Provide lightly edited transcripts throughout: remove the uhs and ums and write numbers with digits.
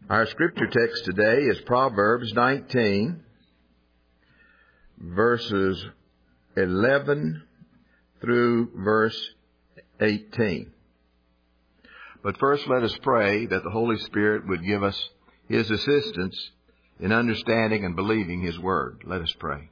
Our scripture text today is Proverbs 19, verses 11 through verse 18. But first let us pray that the Holy Spirit would give us His assistance in understanding and believing His Word. Let us pray.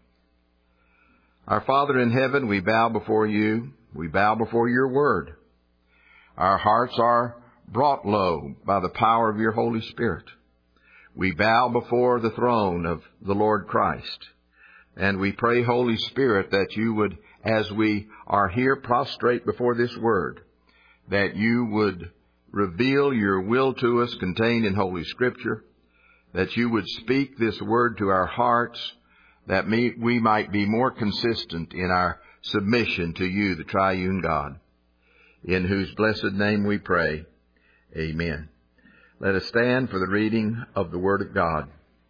Our Father in heaven, we bow before You. We bow before Your Word. Our hearts are brought low by the power of Your Holy Spirit. We bow before the throne of the Lord Christ. And we pray, Holy Spirit, that You would, as we are here prostrate before this Word, that You would reveal Your will to us contained in Holy Scripture, that You would speak this Word to our hearts, that we might be more consistent in our submission to You, the triune God, in whose blessed name we pray. Amen. Let us stand for the reading of the Word of God.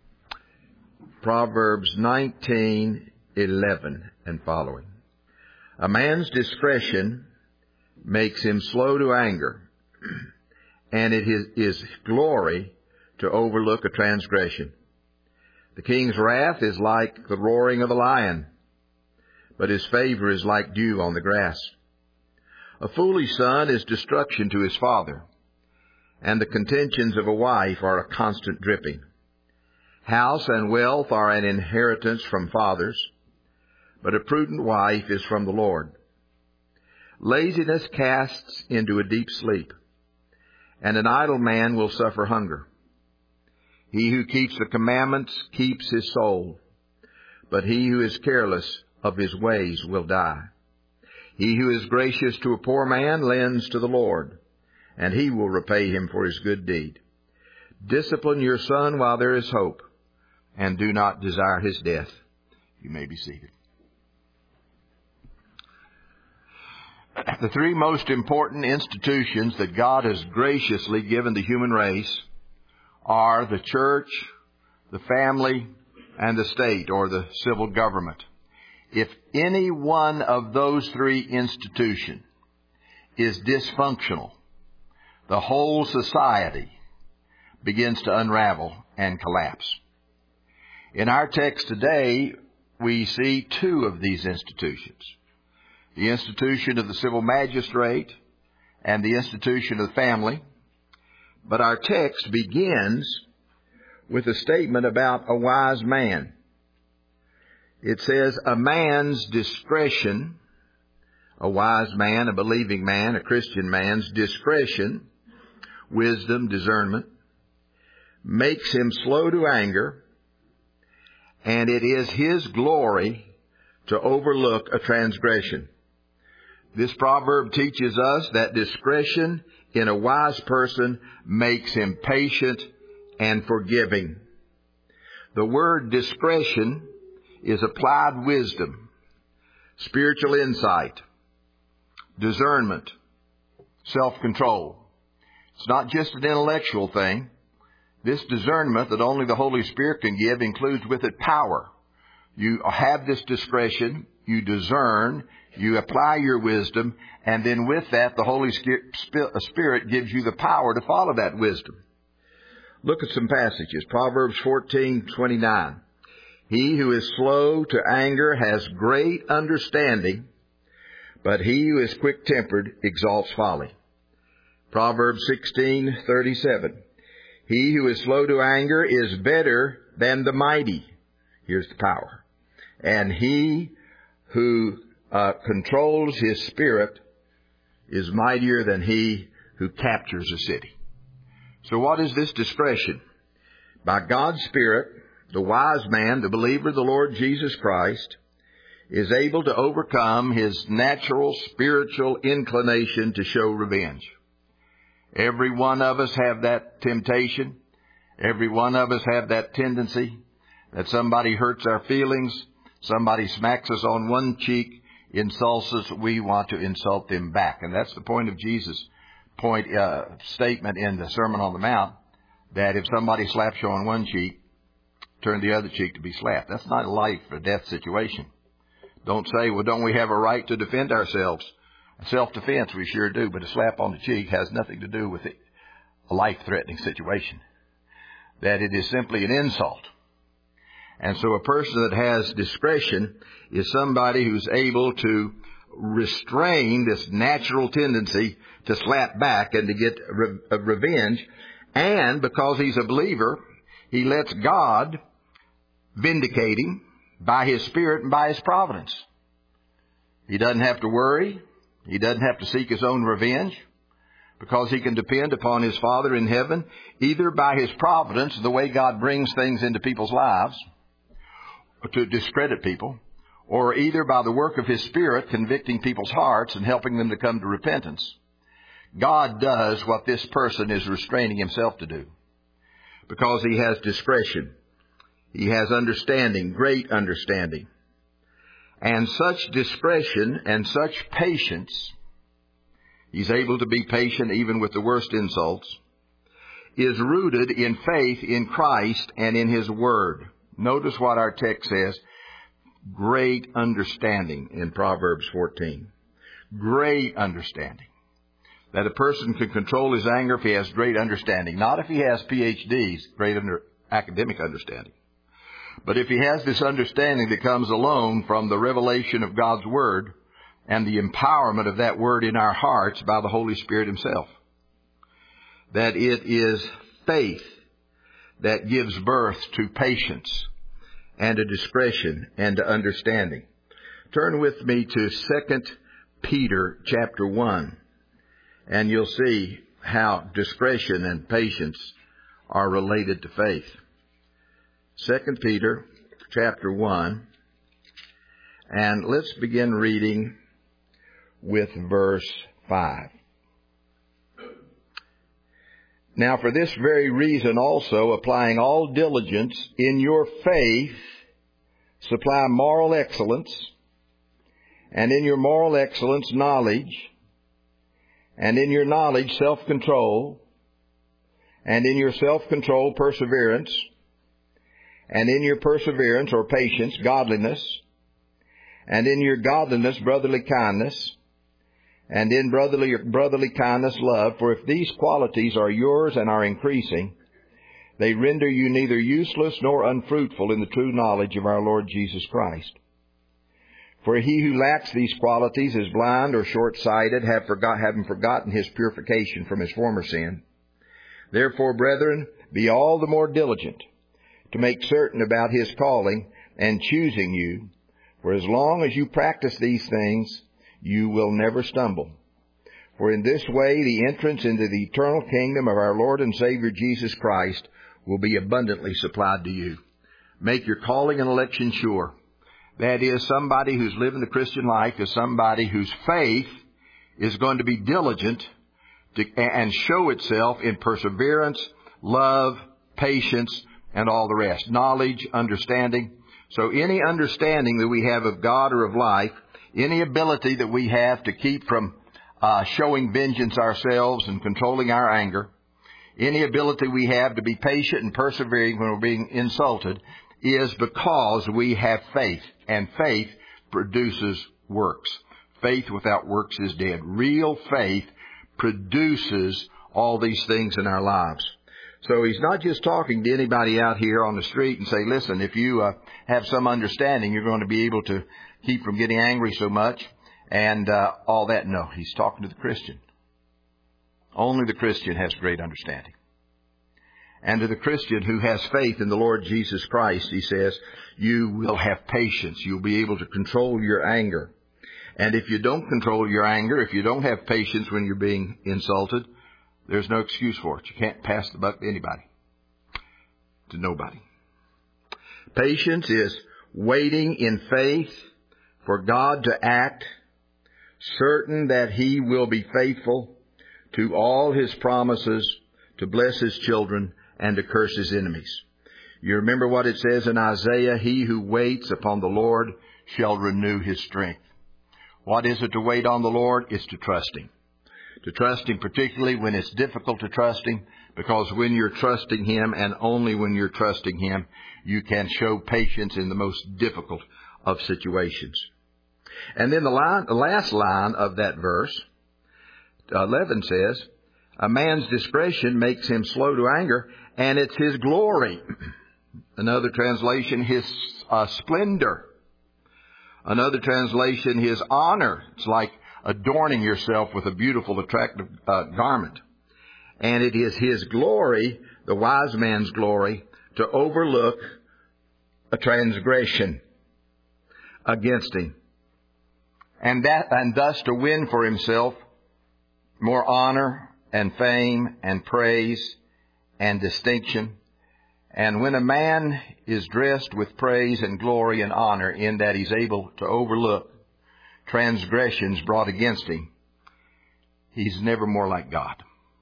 Proverbs 19:11 and following. A man's discretion makes him slow to anger, and it is glory to overlook a transgression. The king's wrath is like the roaring of a lion, but his favor is like dew on the grass. A foolish son is destruction to his father, and the contentions of a wife are a constant dripping. House and wealth are an inheritance from fathers, but a prudent wife is from the Lord. Laziness casts into a deep sleep, and an idle man will suffer hunger. He who keeps the commandments keeps his soul, but he who is careless of his ways will die. He who is gracious to a poor man lends to the Lord, and He will repay him for his good deed. Discipline your son while there is hope, and do not desire his death. You may be seated. The three most important institutions that God has graciously given the human race are the church, the family, and the state, or the civil government. If any one of those three institutions is dysfunctional, the whole society begins to unravel and collapse. In our text today, we see two of these institutions. The institution of the civil magistrate and the institution of the family. But our text begins with a statement about a wise man. It says, a man's discretion, a wise man, a believing man, a Christian man's discretion, wisdom, discernment, makes him slow to anger, and it is his glory to overlook a transgression. This proverb teaches us that discretion in a wise person makes him patient and forgiving. The word discretion is applied wisdom, spiritual insight, discernment, self-control. It's not just an intellectual thing. This discernment that only the Holy Spirit can give includes with it power. You have this discretion, you discern, you apply your wisdom, and then with that, the Holy Spirit gives you the power to follow that wisdom. Look at some passages. Proverbs 14:29. He who is slow to anger has great understanding, but he who is quick-tempered exalts folly. Proverbs 16:37. He who is slow to anger is better than the mighty. Here's the power. And he who controls his spirit is mightier than he who captures a city. So what is this discretion? By God's Spirit, the wise man, the believer, the Lord Jesus Christ, is able to overcome his natural spiritual inclination to show revenge. Every one of us have that temptation. Every one of us have that tendency that somebody hurts our feelings, somebody smacks us on one cheek, insults us, we want to insult them back. And that's the point of Jesus' statement in the Sermon on the Mount, that if somebody slaps you on one cheek, turn the other cheek to be slapped. That's not a life or death situation. Don't say, well, don't we have a right to defend ourselves? Self-defense, we sure do, but a slap on the cheek has nothing to do with a life-threatening situation. that it is simply an insult. And so a person that has discretion is somebody who's able to restrain this natural tendency to slap back and to get revenge. And because he's a believer, he lets God vindicate him by His Spirit and by His providence. He doesn't have to worry. He doesn't have to seek his own revenge, because he can depend upon his Father in heaven, either by His providence, the way God brings things into people's lives to discredit people, or either by the work of His Spirit convicting people's hearts and helping them to come to repentance. God does what this person is restraining himself to do, because he has discretion. He has understanding, great understanding. And such discretion and such patience, he's able to be patient even with the worst insults, is rooted in faith in Christ and in His Word. Notice what our text says. Great understanding in Proverbs 14. Great understanding. That a person can control his anger if he has great understanding. Not if he has PhDs, great academic understanding. But if he has this understanding that comes alone from the revelation of God's Word and the empowerment of that Word in our hearts by the Holy Spirit Himself. That it is faith that gives birth to patience and to discretion and to understanding. Turn with me to 2 Peter chapter 1, and you'll see how discretion and patience are related to faith. 2 Peter chapter 1, and let's begin reading with verse 5. Now for this very reason also, applying all diligence in your faith, supply moral excellence, and in your moral excellence knowledge, and in your knowledge self-control, and in your self-control perseverance, and in your perseverance or patience godliness, and in your godliness brotherly kindness, and in brotherly kindness love. For if these qualities are yours and are increasing, they render you neither useless nor unfruitful in the true knowledge of our Lord Jesus Christ. For he who lacks these qualities is blind or short-sighted, having forgotten his purification from his former sin. Therefore, brethren, be all the more diligent to make certain about His calling and choosing you. For as long as you practice these things, you will never stumble. For in this way the entrance into the eternal kingdom of our Lord and Savior Jesus Christ will be abundantly supplied to you. Make your calling and election sure. That is, somebody who's living the Christian life is somebody whose faith is going to be diligent and show itself in perseverance, love, patience, and all the rest. Knowledge, understanding. So any understanding that we have of God or of life, any ability that we have to keep from showing vengeance ourselves and controlling our anger, any ability we have to be patient and persevering when we're being insulted, is because we have faith. And faith produces works. Faith without works is dead. Real faith produces all these things in our lives. So he's not just talking to anybody out here on the street and say, listen, if you have some understanding, you're going to be able to keep from getting angry so much and all that. No, he's talking to the Christian. Only the Christian has great understanding. And to the Christian who has faith in the Lord Jesus Christ, he says, you will have patience. You'll be able to control your anger. And if you don't control your anger, if you don't have patience when you're being insulted, there's no excuse for it. You can't pass the buck to anybody. To nobody. Patience is waiting in faith for God to act, certain that He will be faithful to all His promises, to bless His children, and to curse His enemies. You remember what it says in Isaiah, he who waits upon the Lord shall renew his strength. What is it to wait on the Lord? It's to trust Him. To trust Him particularly when it's difficult to trust Him, because when you're trusting Him, and only when you're trusting Him, you can show patience in the most difficult of situations. And then the last line of that verse, 11 says, a man's discretion makes him slow to anger, And it's His glory. Another translation, His splendor. Another translation, His honor. It's like adorning yourself with a beautiful, attractive garment. And it is His glory, the wise man's glory, to overlook a transgression against him. And thus to win for himself more honor and fame and praise and distinction. And when a man is dressed with praise and glory and honor in that he's able to overlook transgressions brought against him, he's never more like God.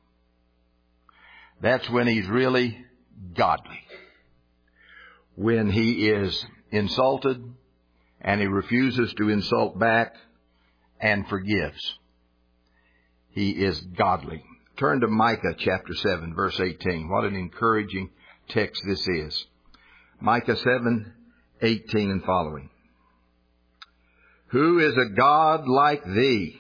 That's when he's really godly. When he is insulted and he refuses to insult back and forgives, he is godly. Turn to Micah chapter 7, verse 18. What an encouraging text this is. Micah 7, 18 and following. Who is a God like thee,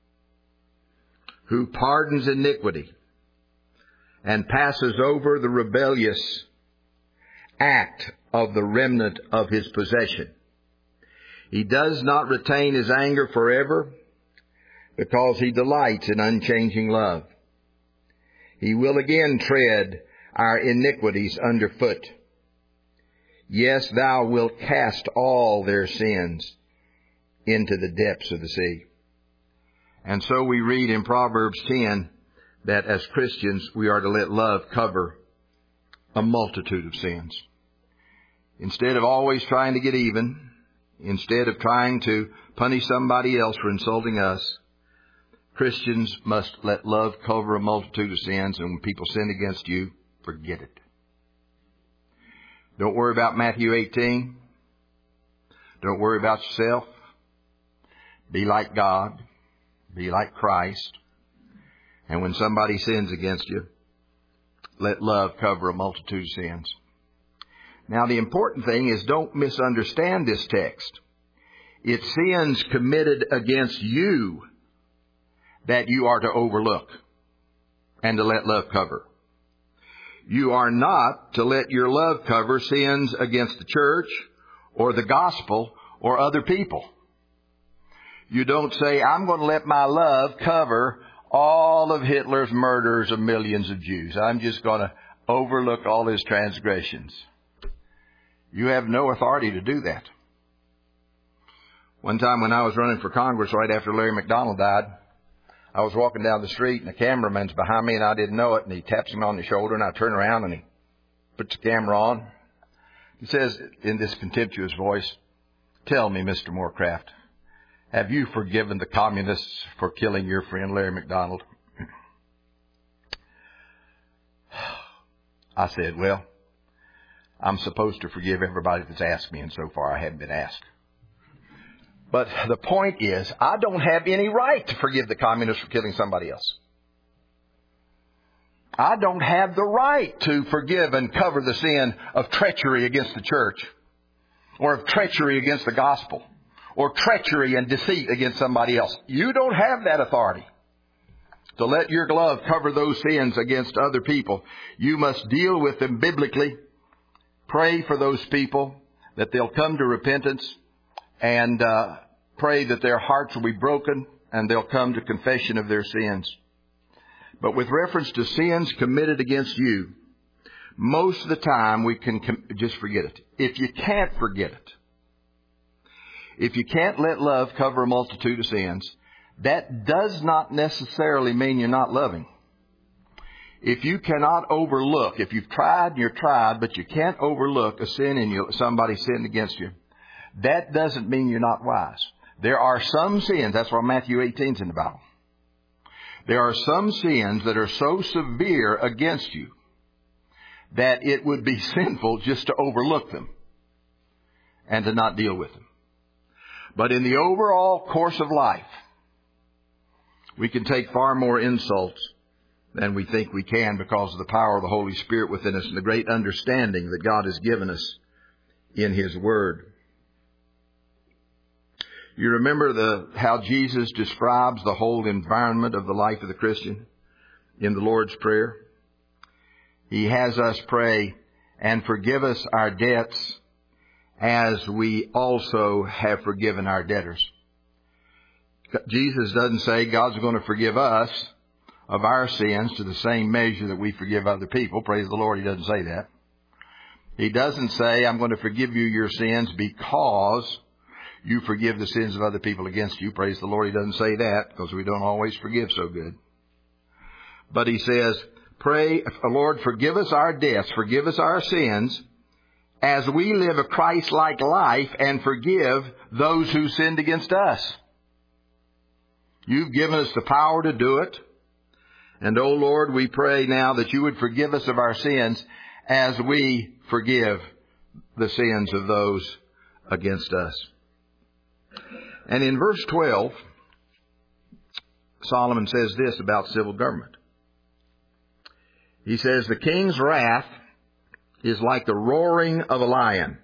who pardons iniquity and passes over the rebellious act of the remnant of His possession? He does not retain His anger forever, because He delights in unchanging love. He will again tread our iniquities underfoot. Yes, thou wilt cast all their sins into the depths of the sea. And so we read in Proverbs 10 that as Christians we are to let love cover a multitude of sins. Instead of always trying to get even, instead of trying to punish somebody else for insulting us, Christians must let love cover a multitude of sins, and when people sin against you, forget it. Don't worry about Matthew 18. Don't worry about yourself. Be like God. Be like Christ. And when somebody sins against you, let love cover a multitude of sins. Now, the important thing is don't misunderstand this text. It's sins committed against you that you are to overlook and to let love cover. You are not to let your love cover sins against the church or the gospel or other people. You don't say, I'm going to let my love cover all of Hitler's murders of millions of Jews. I'm just going to overlook all his transgressions. You have no authority to do that. One time when I was running for Congress right after Larry McDonald died, I was walking down the street and the cameraman's behind me and I didn't know it, and he taps me on the shoulder and I turn around and he puts the camera on. He says in this contemptuous voice, "Tell me, Mr. Morecraft, have you forgiven the communists for killing your friend Larry McDonald?" I said, well, I'm supposed to forgive everybody that's asked me, and so far I haven't been asked. But the point is, I don't have any right to forgive the communists for killing somebody else. I don't have the right to forgive and cover the sin of treachery against the church, or of treachery against the gospel, or treachery and deceit against somebody else. You don't have that authority to let your glove cover those sins against other people. You must deal with them biblically. Pray for those people that they'll come to repentance, and pray that their hearts will be broken and they'll come to confession of their sins. But with reference to sins committed against you, most of the time we can just forget it. If you can't forget it, if you can't let love cover a multitude of sins, that does not necessarily mean you're not loving. If you cannot overlook, if you've tried and you're tried, but you can't overlook a sin in you, somebody sinned against you, that doesn't mean you're not wise. There are some sins, that's why Matthew 18 is in the Bible. There are some sins that are so severe against you that it would be sinful just to overlook them and to not deal with them. But in the overall course of life, we can take far more insults than we think we can because of the power of the Holy Spirit within us and the great understanding that God has given us in His Word. You remember how Jesus describes the whole environment of the life of the Christian in the Lord's Prayer? He has us pray, and forgive us our debts as we also have forgiven our debtors. Jesus doesn't say God's going to forgive us of our sins to the same measure that we forgive other people. Praise the Lord, He doesn't say that. He doesn't say, I'm going to forgive you your sins because you forgive the sins of other people against you. Praise the Lord, He doesn't say that, because we don't always forgive so good. But He says, pray, Lord, forgive us our debts, forgive us our sins, as we live a Christ-like life and forgive those who sinned against us. You've given us the power to do it. And, oh Lord, we pray now that you would forgive us of our sins as we forgive the sins of those against us. And in verse 12, Solomon says this about civil government. He says, the king's wrath is like the roaring of a lion,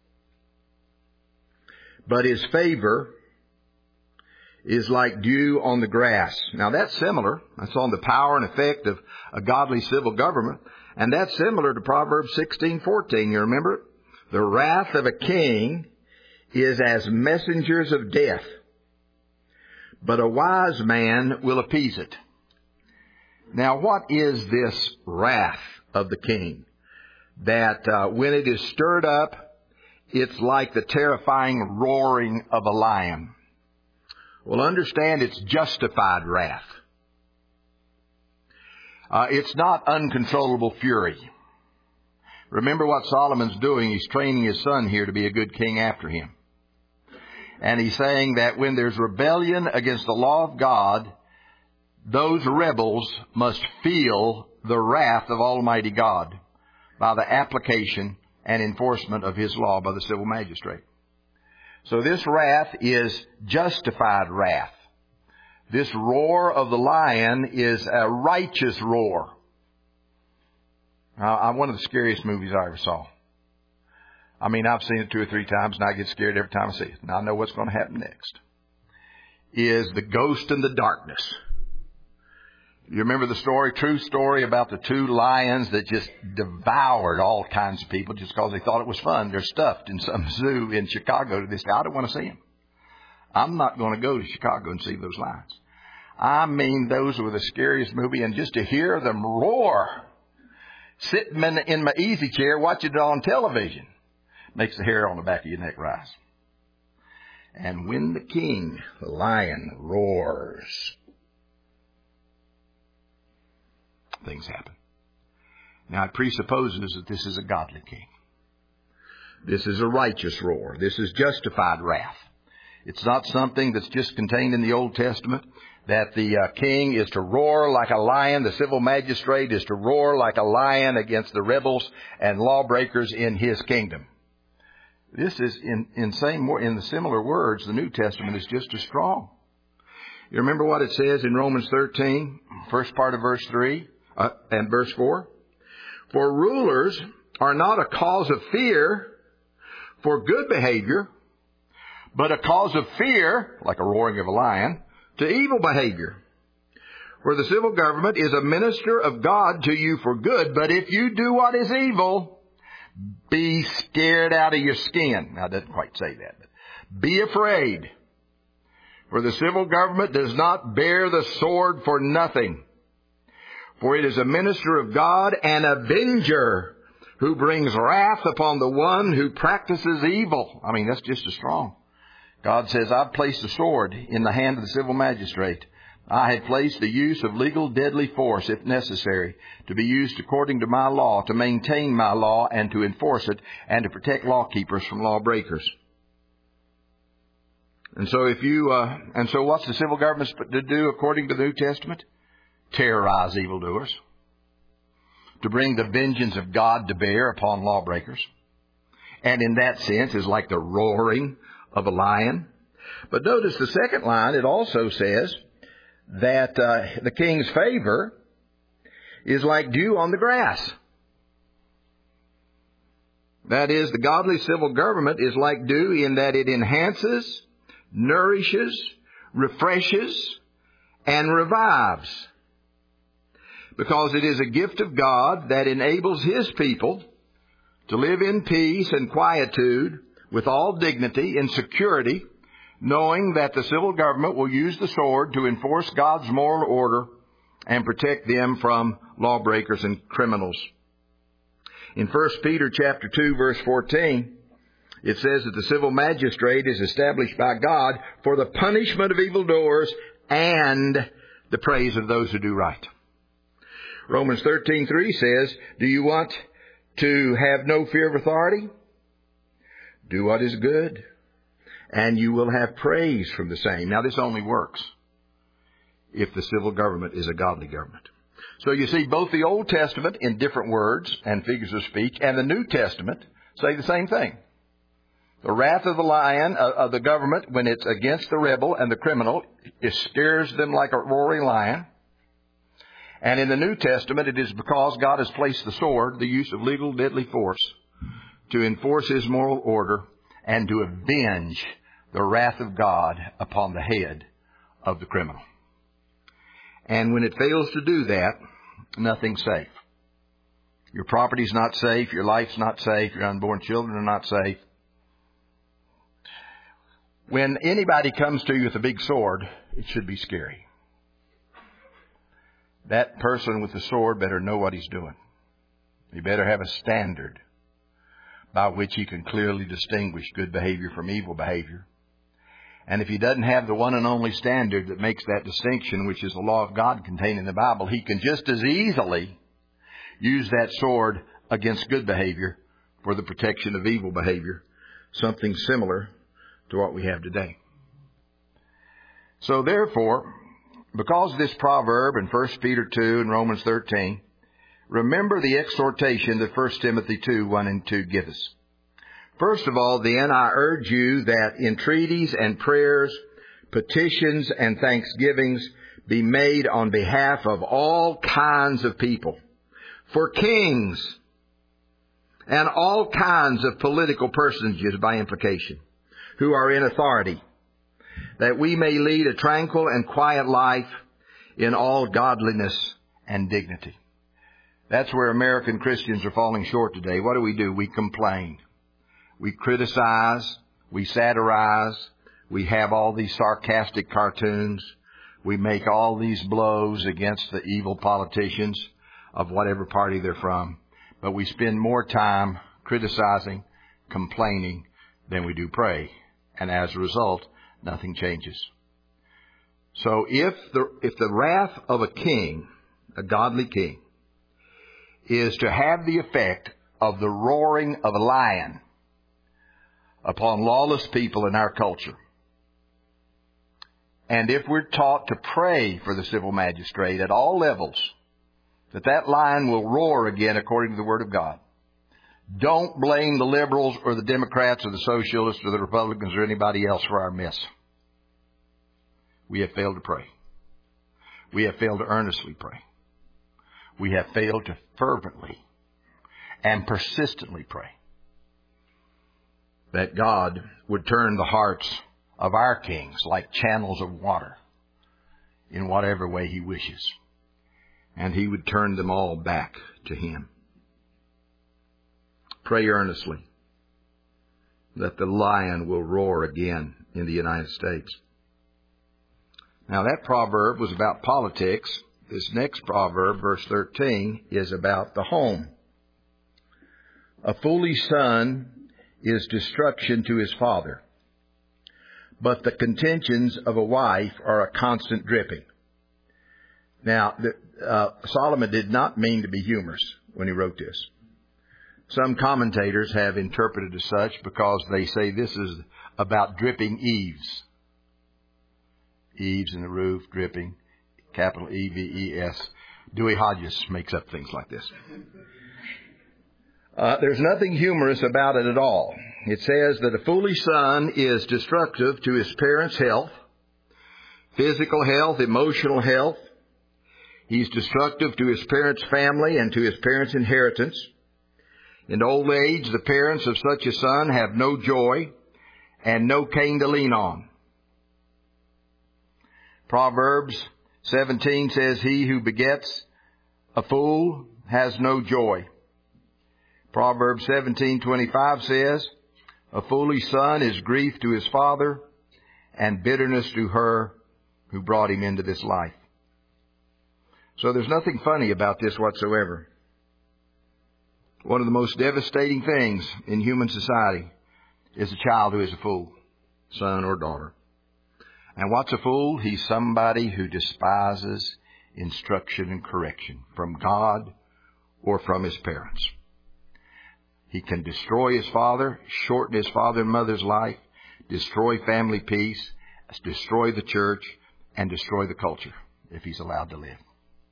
but his favor is like dew on the grass. Now that's similar. That's on the power and effect of a godly civil government. And that's similar to Proverbs 16:14. You remember it? The wrath of a king is as messengers of death, but a wise man will appease it. Now what is this wrath of the king? That when it is stirred up, it's like the terrifying roaring of a lion. Well, understand it's justified wrath. It's not uncontrollable fury. Remember what Solomon's doing. He's training his son here to be a good king after him. And he's saying that when there's rebellion against the law of God, those rebels must feel the wrath of Almighty God by the application and enforcement of His law by the civil magistrate. So this wrath is justified wrath. This roar of the lion is a righteous roar. One of the scariest movies I ever saw. I mean, I've seen it 2 or 3 times, and I get scared every time I see it. And I know what's going to happen next. Is The Ghost in the Darkness. You remember the story, true story about the 2 lions that just devoured all kinds of people just because they thought it was fun. They're stuffed in some zoo in Chicago. They say, I don't want to see them. I'm not going to go to Chicago and see those lions. I mean, those were the scariest movie. And just to hear them roar, sitting in my easy chair watching it on television, makes the hair on the back of your neck rise. And when the king, the lion, roars, things happen. Now it presupposes that this is a godly king. This is a righteous roar. This is justified wrath. It's not something that's just contained in the Old Testament, that the king is to roar like a lion, the civil magistrate is to roar like a lion against the rebels and lawbreakers in his kingdom. This is in the similar words, the New Testament is just as strong. You remember what it says in Romans 13, first part of verse 3 and verse 4? For rulers are not a cause of fear for good behavior, but a cause of fear, like a roaring of a lion, to evil behavior. For the civil government is a minister of God to you for good, but if you do what is evil, be scared out of your skin. Now, it doesn't quite say that, but be afraid. For the civil government does not bear the sword for nothing. For it is a minister of God, an avenger, who brings wrath upon the one who practices evil. I mean, that's just as strong. God says, I've placed a sword in the hand of the civil magistrate. I have placed the use of legal deadly force, if necessary, to be used according to my law, to maintain my law and to enforce it, and to protect lawkeepers from lawbreakers. And so what's the civil government to do according to the New Testament? Terrorize evildoers. To bring the vengeance of God to bear upon lawbreakers. And in that sense is like the roaring of a lion. But notice the second line, it also says that the king's favor is like dew on the grass. That is, the godly civil government is like dew in that it enhances, nourishes, refreshes, and revives. because it is a gift of God that enables His people to live in peace and quietude with all dignity and security, knowing that the civil government will use the sword to enforce God's moral order and protect them from lawbreakers and criminals. In 1 Peter chapter 2, verse 14, it says that the civil magistrate is established by God for the punishment of evildoers and the praise of those who do right. Romans 13:3 says, do you want to have no fear of authority? Do what is good, and you will have praise from the same. Now, this only works if the civil government is a godly government. So you see, both the Old Testament in different words and figures of speech and the New Testament say the same thing. The wrath of the lion of the government, when it's against the rebel and the criminal, it scares them like a roaring lion. And in the New Testament, it is because God has placed the sword, the use of legal deadly force, to enforce His moral order and to avenge the wrath of God upon the head of the criminal. And when it fails to do that, nothing's safe. Your property's not safe. Your life's not safe. Your unborn children are not safe. When anybody comes to you with a big sword, it should be scary. That person with the sword better know what he's doing. He better have a standard by which he can clearly distinguish good behavior from evil behavior. And if he doesn't have the one and only standard that makes that distinction, which is the law of God contained in the Bible, he can just as easily use that sword against good behavior for the protection of evil behavior, something similar to what we have today. So therefore, because of this proverb in 1 Peter 2 and Romans 13, remember the exhortation that 1 Timothy 2, 1 and 2 give us. First of all, then, I urge you that entreaties and prayers, petitions and thanksgivings be made on behalf of all kinds of people, for kings and all kinds of political personages by implication, who are in authority, that we may lead a tranquil and quiet life in all godliness and dignity. That's where American Christians are falling short today. What do? We complain. We criticize. We satirize. We have all these sarcastic cartoons. We make all these blows against the evil politicians of whatever party they're from. But we spend more time criticizing, complaining, than we do pray. And as a result, nothing changes. So if the wrath of a king, a godly king, is to have the effect of the roaring of a lion upon lawless people in our culture, and if we're taught to pray for the civil magistrate at all levels, that lion will roar again according to the Word of God, don't blame the liberals or the Democrats or the socialists or the Republicans or anybody else for our mess. We have failed to pray. We have failed to earnestly pray. We have failed to fervently and persistently pray that God would turn the hearts of our kings like channels of water in whatever way He wishes, and He would turn them all back to Him. Pray earnestly that the lion will roar again in the United States. Now, that proverb was about politics. This next proverb, verse 13, is about the home. A foolish son is destruction to his father, but the contentions of a wife are a constant dripping. Now, Solomon did not mean to be humorous when he wrote this. Some commentators have interpreted as such because they say this is about dripping eaves. Eaves in the roof, dripping, capital E-V-E-S. Dewey Hodges makes up things like this. There's nothing humorous about it at all. It says that a foolish son is destructive to his parents' health, physical health, emotional health. He's destructive to his parents' family and to his parents' inheritance. In old age, the parents of such a son have no joy and no cane to lean on. Proverbs 17 says, he who begets a fool has no joy. Proverbs 17:25 says, a foolish son is grief to his father and bitterness to her who brought him into this life. So there's nothing funny about this whatsoever. One of the most devastating things in human society is a child who is a fool, son or daughter. And what's a fool? He's somebody who despises instruction and correction from God or from his parents. He can destroy his father, shorten his father and mother's life, destroy family peace, destroy the church, and destroy the culture if he's allowed to live.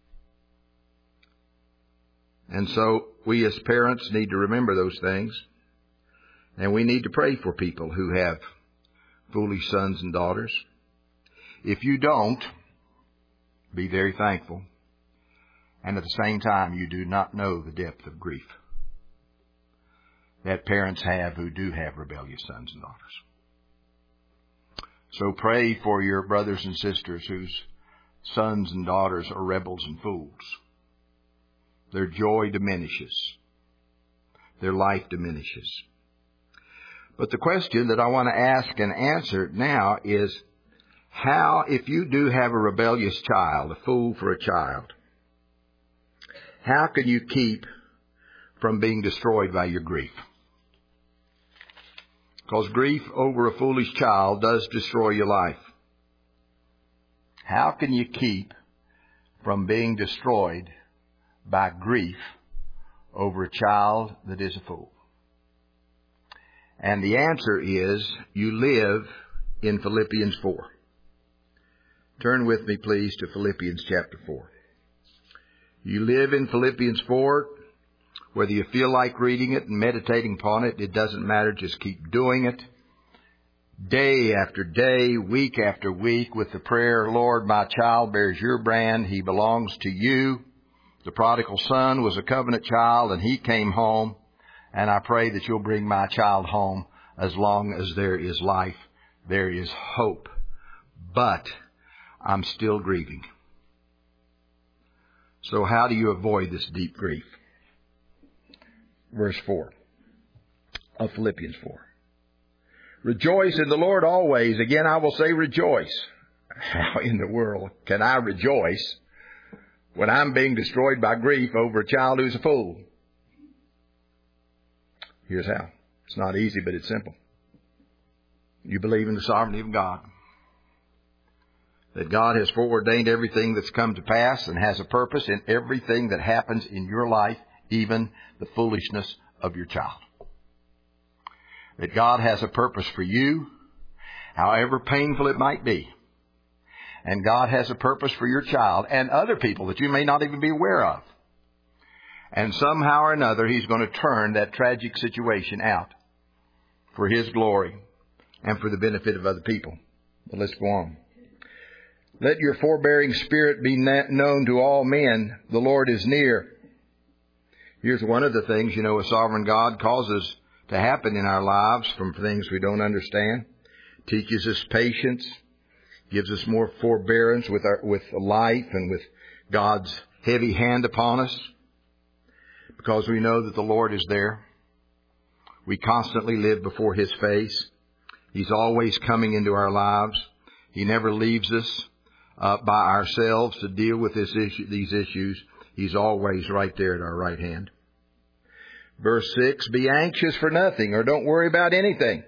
And so we as parents need to remember those things. And we need to pray for people who have foolish sons and daughters. If you don't, be very thankful. And at the same time, you do not know the depth of grief that parents have who do have rebellious sons and daughters. So pray for your brothers and sisters whose sons and daughters are rebels and fools. Their joy diminishes. Their life diminishes. But the question that I want to ask and answer now is, how, if you do have a rebellious child, a fool for a child, how can you keep from being destroyed by your grief? Because grief over a foolish child does destroy your life. How can you keep from being destroyed by grief over a child that is a fool? And the answer is, you live in Philippians 4. Turn with me, please, to Philippians chapter 4. You live in Philippians 4. Whether you feel like reading it and meditating upon it, it doesn't matter. Just keep doing it. Day after day, week after week, with the prayer, Lord, my child bears your brand. He belongs to you. The prodigal son was a covenant child, and he came home. And I pray that you'll bring my child home. As long as there is life, there is hope. But I'm still grieving. So how do you avoid this deep grief? Verse 4 of Philippians 4. Rejoice in the Lord always. Again, I will say rejoice. How in the world can I rejoice when I'm being destroyed by grief over a child who's a fool? Here's how. It's not easy, but it's simple. You believe in the sovereignty of God. That God has foreordained everything that's come to pass and has a purpose in everything that happens in your life, even the foolishness of your child. That God has a purpose for you, however painful it might be. And God has a purpose for your child and other people that you may not even be aware of. And somehow or another, He's going to turn that tragic situation out for His glory and for the benefit of other people. But let's go on. Let your forbearing spirit be known to all men. The Lord is near. Here's one of the things, a sovereign God causes to happen in our lives from things we don't understand. Teaches us patience. Gives us more forbearance with life and with God's heavy hand upon us. Because we know that the Lord is there. We constantly live before His face. He's always coming into our lives. He never leaves us by ourselves to deal with these issues. He's always right there at our right hand. Verse 6, be anxious for nothing, or don't worry about anything.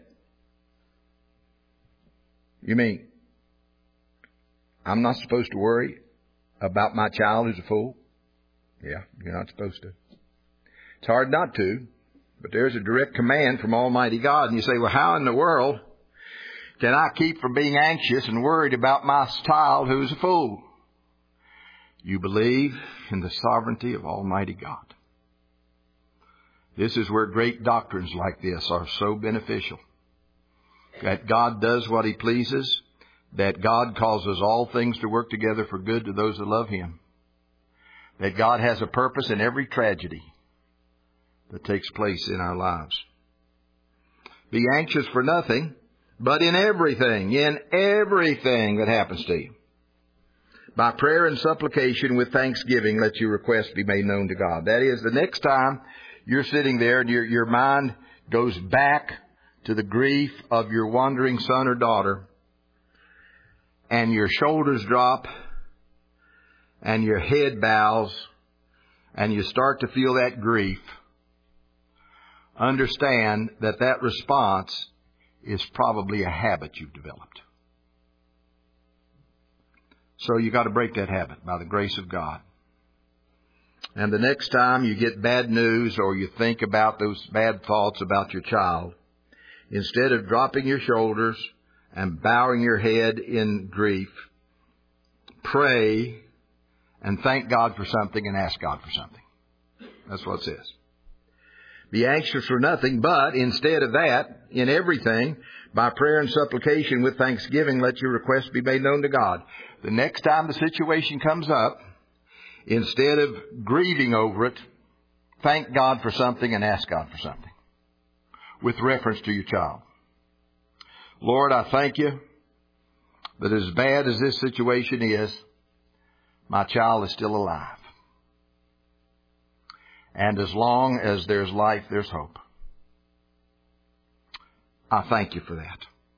You mean, I'm not supposed to worry about my child who's a fool? Yeah, you're not supposed to. It's hard not to, but there's a direct command from Almighty God. And you say, well, how in the world can I keep from being anxious and worried about my child who's a fool? You believe in the sovereignty of Almighty God. This is where great doctrines like this are so beneficial. That God does what He pleases, that God causes all things to work together for good to those that love Him, that God has a purpose in every tragedy that takes place in our lives. Be anxious for nothing, but in everything that happens to you, By prayer and supplication with thanksgiving, let your request be made known to God. That is, the next time you're sitting there and your mind goes back to the grief of your wandering son or daughter, and your shoulders drop, and your head bows, and you start to feel that grief, understand that that response is probably a habit you've developed. So you got to break that habit by the grace of God. And the next time you get bad news or you think about those bad thoughts about your child, instead of dropping your shoulders and bowing your head in grief, pray and thank God for something and ask God for something. That's what it says. Be anxious for nothing, but instead of that, in everything, by prayer and supplication with thanksgiving, let your requests be made known to God. The next time the situation comes up, instead of grieving over it, thank God for something and ask God for something with reference to your child. Lord, I thank you that as bad as this situation is, my child is still alive. And as long as there's life, there's hope. I thank you for that.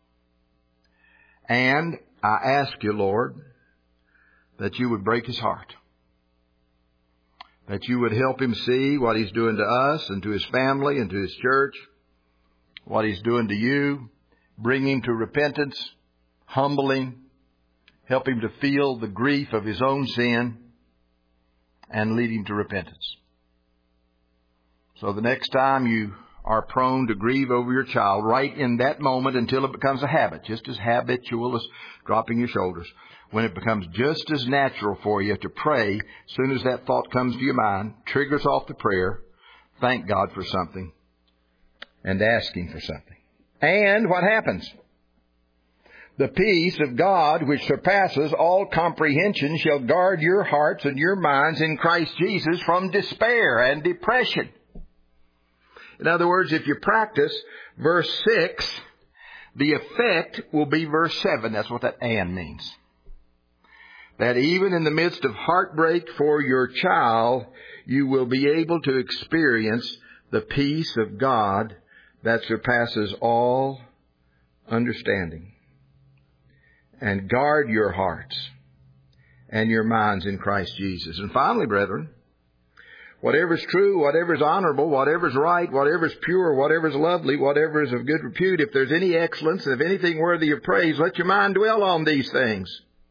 And I ask you, Lord, that you would break his heart. That you would help him see what he's doing to us and to his family and to his church, what he's doing to you. Bring him to repentance, humble him, help him to feel the grief of his own sin, and lead him to repentance. So the next time you are prone to grieve over your child, right in that moment until it becomes a habit, just as habitual as dropping your shoulders, when it becomes just as natural for you to pray, as soon as that thought comes to your mind, triggers off the prayer, thank God for something, and ask him for something. And what happens? The peace of God, which surpasses all comprehension, shall guard your hearts and your minds in Christ Jesus from despair and depression. In other words, if you practice verse 6, the effect will be verse 7. That's what that "and" means. That even in the midst of heartbreak for your child, you will be able to experience the peace of God that surpasses all understanding. And guard your hearts and your minds in Christ Jesus. And finally, brethren, whatever is true, whatever is honorable, whatever is right, whatever is pure, whatever is lovely, whatever is of good repute, if there's any excellence, if anything worthy of praise, let your mind dwell on these things.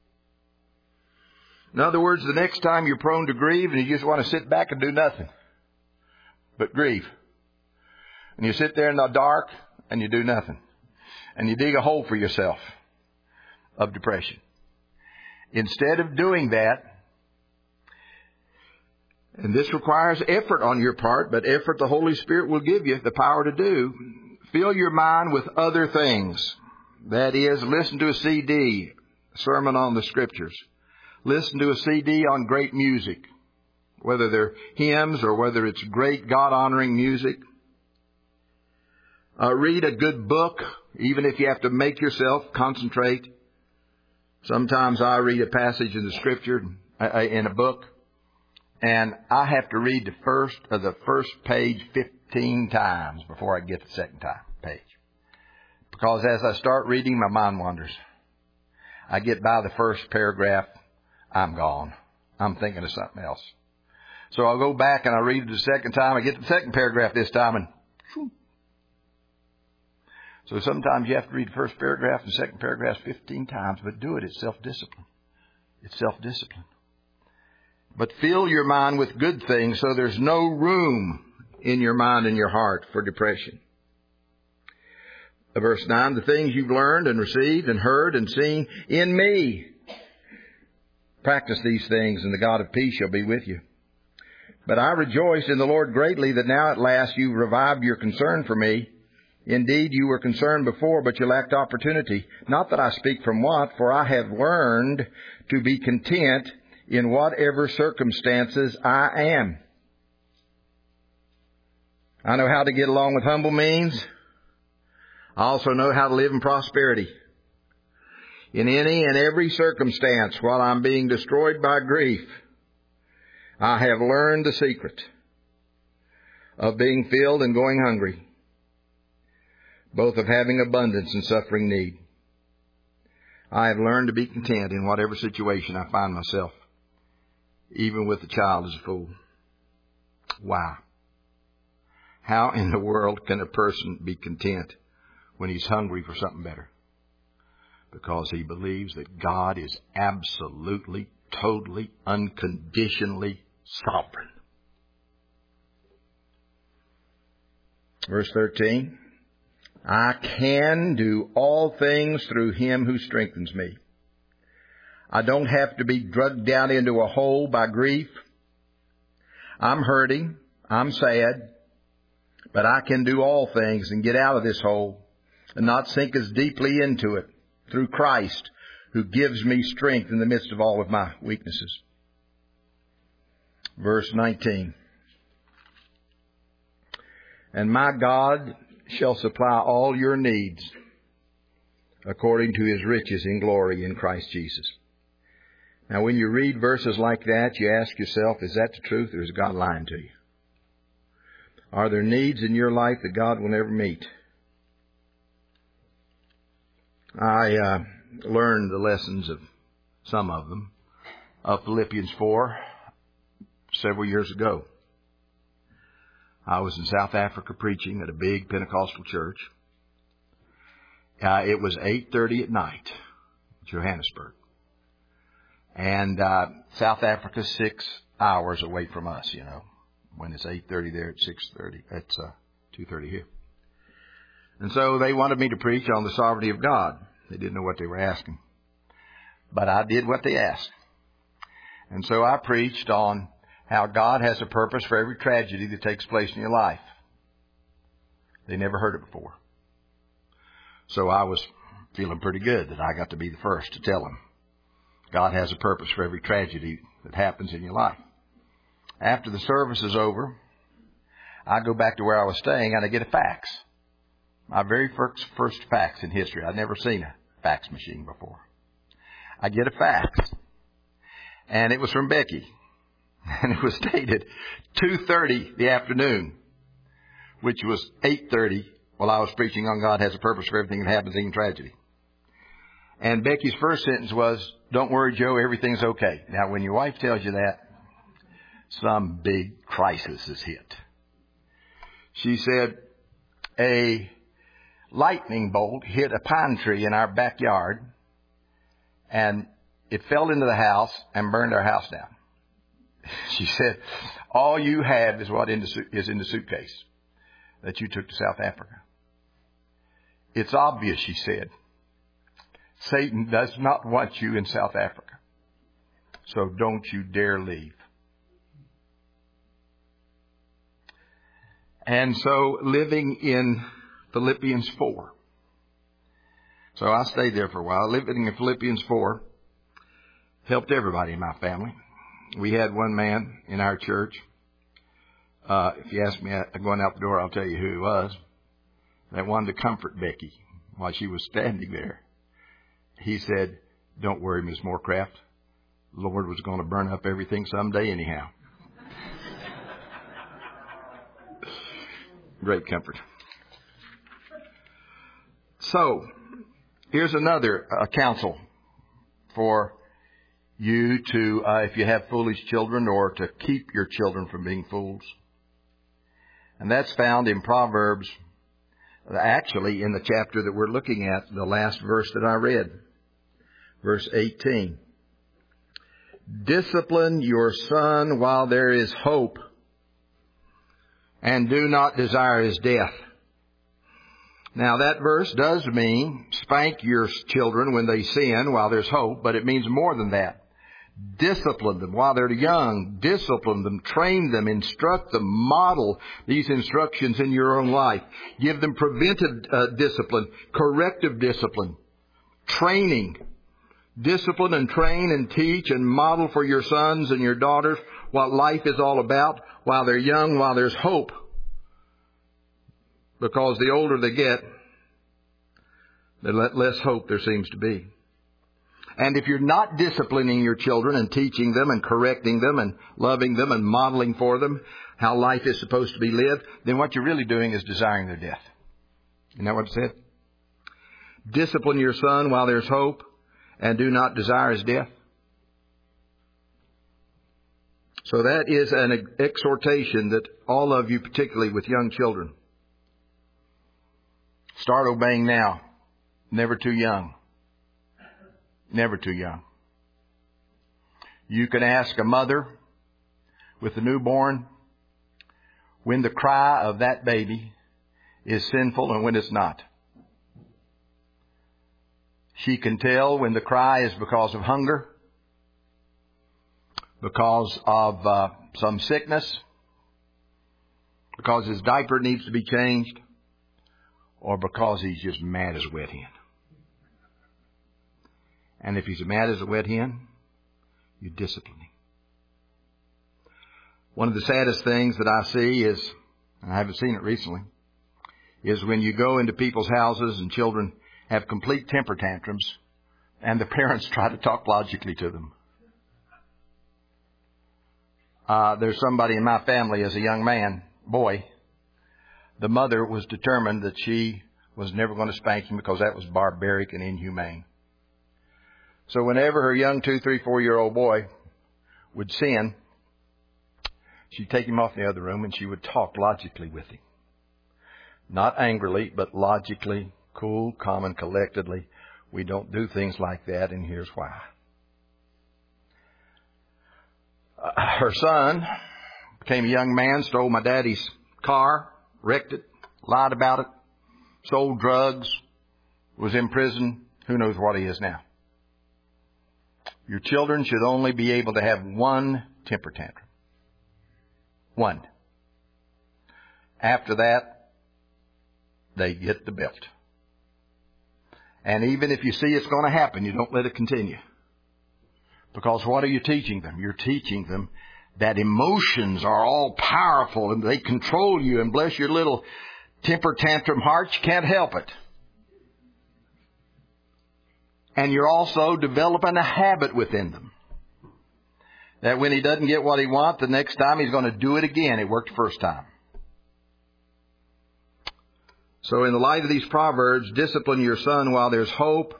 In other words, the next time you're prone to grieve and you just want to sit back and do nothing but grieve, and you sit there in the dark and you do nothing, and you dig a hole for yourself of depression. Instead of doing that, and this requires effort on your part, but effort the Holy Spirit will give you the power to do, fill your mind with other things. That is, listen to a CD, Sermon on the Scriptures. Listen to a CD on great music, whether they're hymns or whether it's great God-honoring music. Read a good book, even if you have to make yourself concentrate. Sometimes I read a passage in the Scripture, in a book, and I have to read the first page 15 times before I get to the second page. Because as I start reading, my mind wanders. I get by the first paragraph, I'm gone. I'm thinking of something else. So I'll go back and I read it the second time. I get to the second paragraph this time and whew. So sometimes you have to read the first paragraph and the second paragraph 15 times, but do it. It's self-discipline. It's self-discipline. But fill your mind with good things so there's no room in your mind and your heart for depression. Verse 9, the things you've learned and received and heard and seen in me. Practice these things and the God of peace shall be with you. But I rejoice in the Lord greatly that now at last you've revived your concern for me. Indeed, you were concerned before, but you lacked opportunity. Not that I speak from want, for I have learned to be content in whatever circumstances I am. I know how to get along with humble means. I also know how to live in prosperity. In any and every circumstance, while I'm being destroyed by grief, I have learned the secret of being filled and going hungry, both of having abundance and suffering need. I have learned to be content in whatever situation I find myself, even with the child as a fool. Why? How in the world can a person be content when he's hungry for something better? Because he believes that God is absolutely, totally, unconditionally sovereign. Verse 13, I can do all things through Him who strengthens me. I don't have to be drugged down into a hole by grief. I'm hurting. I'm sad. But I can do all things and get out of this hole and not sink as deeply into it through Christ, who gives me strength in the midst of all of my weaknesses. Verse 19. And my God shall supply all your needs according to His riches in glory in Christ Jesus. Now, when you read verses like that, you ask yourself, is that the truth, or is God lying to you? Are there needs in your life that God will never meet? I learned the lessons of some of them of Philippians 4 several years ago. I was in South Africa preaching at a big Pentecostal church. It was 8:30 at night, Johannesburg. And South Africa's 6 hours away from us, you know. When it's 8:30 there, it's 6:30. It's 2:30 here. And so they wanted me to preach on the sovereignty of God. They didn't know what they were asking. But I did what they asked. And so I preached on how God has a purpose for every tragedy that takes place in your life. They never heard it before. So I was feeling pretty good that I got to be the first to tell them God has a purpose for every tragedy that happens in your life. After the service is over, I go back to where I was staying and I get a fax. My very first fax in history. I'd never seen a fax machine before. I get a fax. And it was from Becky. And it was dated 2:30 the afternoon, which was 8:30 while I was preaching on God has a purpose for everything that happens in tragedy. And Becky's first sentence was, don't worry, Joe, everything's okay. Now, when your wife tells you that, some big crisis is hit. She said, a lightning bolt hit a pine tree in our backyard, and it fell into the house and burned our house down. She said, all you have is what is in the suitcase that you took to South Africa. It's obvious, she said. Satan does not want you in South Africa. So don't you dare leave. And so living in Philippians 4. So I stayed there for a while. Living in Philippians 4 helped everybody in my family. We had one man in our church. If you ask me going out the door, I'll tell you who he was. That wanted to comfort Becky while she was standing there. He said, don't worry, Miss Morecraft. The Lord was going to burn up everything someday anyhow. Great comfort. So, here's another counsel for you to, if you have foolish children, or to keep your children from being fools. And that's found in Proverbs, actually in the chapter that we're looking at, the last verse that I read, verse 18. Discipline your son while there is hope, and do not desire his death. Now that verse does mean spank your children when they sin while there's hope, but it means more than that. Discipline them while they're young. Discipline them, train them, instruct them, model these instructions in your own life. Give them preventive discipline, corrective discipline, training. Discipline and train and teach and model for your sons and your daughters what life is all about while they're young, while there's hope. Because the older they get, the less hope there seems to be. And if you're not disciplining your children and teaching them and correcting them and loving them and modeling for them how life is supposed to be lived, then what you're really doing is desiring their death. Isn't that what it said? Discipline your son while there's hope, and do not desire his death. So that is an exhortation that all of you, particularly with young children, start obeying now. Never too young. Never too young. You can ask a mother with a newborn when the cry of that baby is sinful and when it's not. She can tell when the cry is because of hunger, because of some sickness, because his diaper needs to be changed, or because he's just mad as a wet hen. And if he's mad as a wet hen, you discipline him. One of the saddest things that I see is, and I haven't seen it recently, is when you go into people's houses and children have complete temper tantrums and the parents try to talk logically to them. There's somebody in my family as a young boy, the mother was determined that she was never going to spank him because that was barbaric and inhumane. So whenever her young 2, 3, 4-year-old boy would sin, she'd take him off in the other room and she would talk logically with him. Not angrily, but logically, cool, calm, and collectedly. We don't do things like that, and here's why. Her son became a young man, stole my daddy's car, wrecked it, lied about it, sold drugs, was in prison. Who knows what he is now? Your children should only be able to have one temper tantrum. One. After that, they get the belt. And even if you see it's going to happen, you don't let it continue. Because what are you teaching them? You're teaching them that emotions are all powerful and they control you, and bless your little temper tantrum hearts, you can't help it. And you're also developing a habit within them. That when he doesn't get what he wants, the next time he's going to do it again. It worked the first time. So in the light of these Proverbs, discipline your son while there's hope.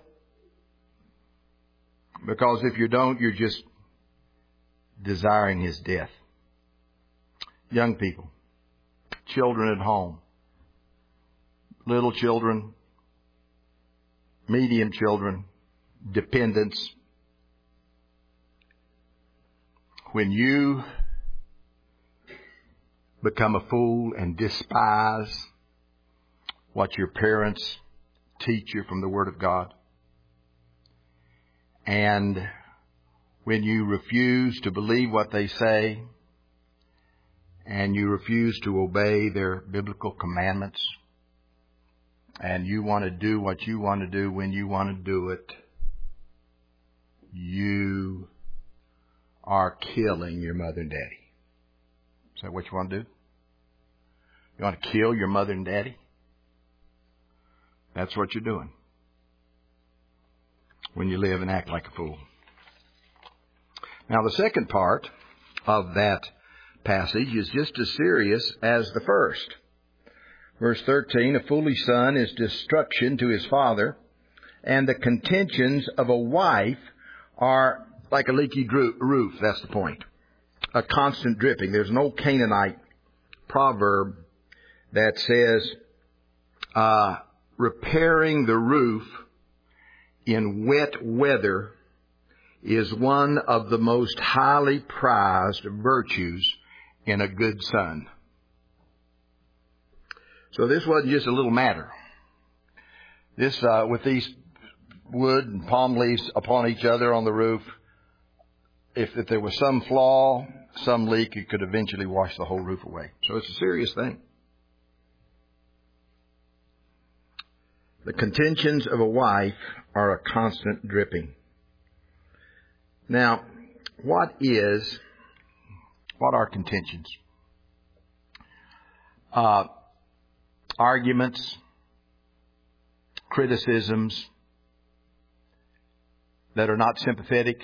Because if you don't, you're just desiring his death. Young people, children at home, little children, medium children, dependents. When you become a fool and despise what your parents teach you from the Word of God, and when you refuse to believe what they say, and you refuse to obey their biblical commandments, and you want to do what you want to do when you want to do it, you are killing your mother and daddy. Is that what you want to do? You want to kill your mother and daddy? That's what you're doing when you live and act like a fool. Now, the second part of that passage is just as serious as the first. Verse 13, a foolish son is destruction to his father, and the contentions of a wife are like a leaky roof. That's the point. A constant dripping. There's an old Canaanite proverb that says, repairing the roof in wet weather is one of the most highly prized virtues in a good son. So this wasn't just a little matter. This, with these wood and palm leaves upon each other on the roof, if there was some flaw, some leak, it could eventually wash the whole roof away. So it's a serious thing. The contentions of a wife are a constant dripping. Now, what are contentions? Arguments, criticisms, that are not sympathetic.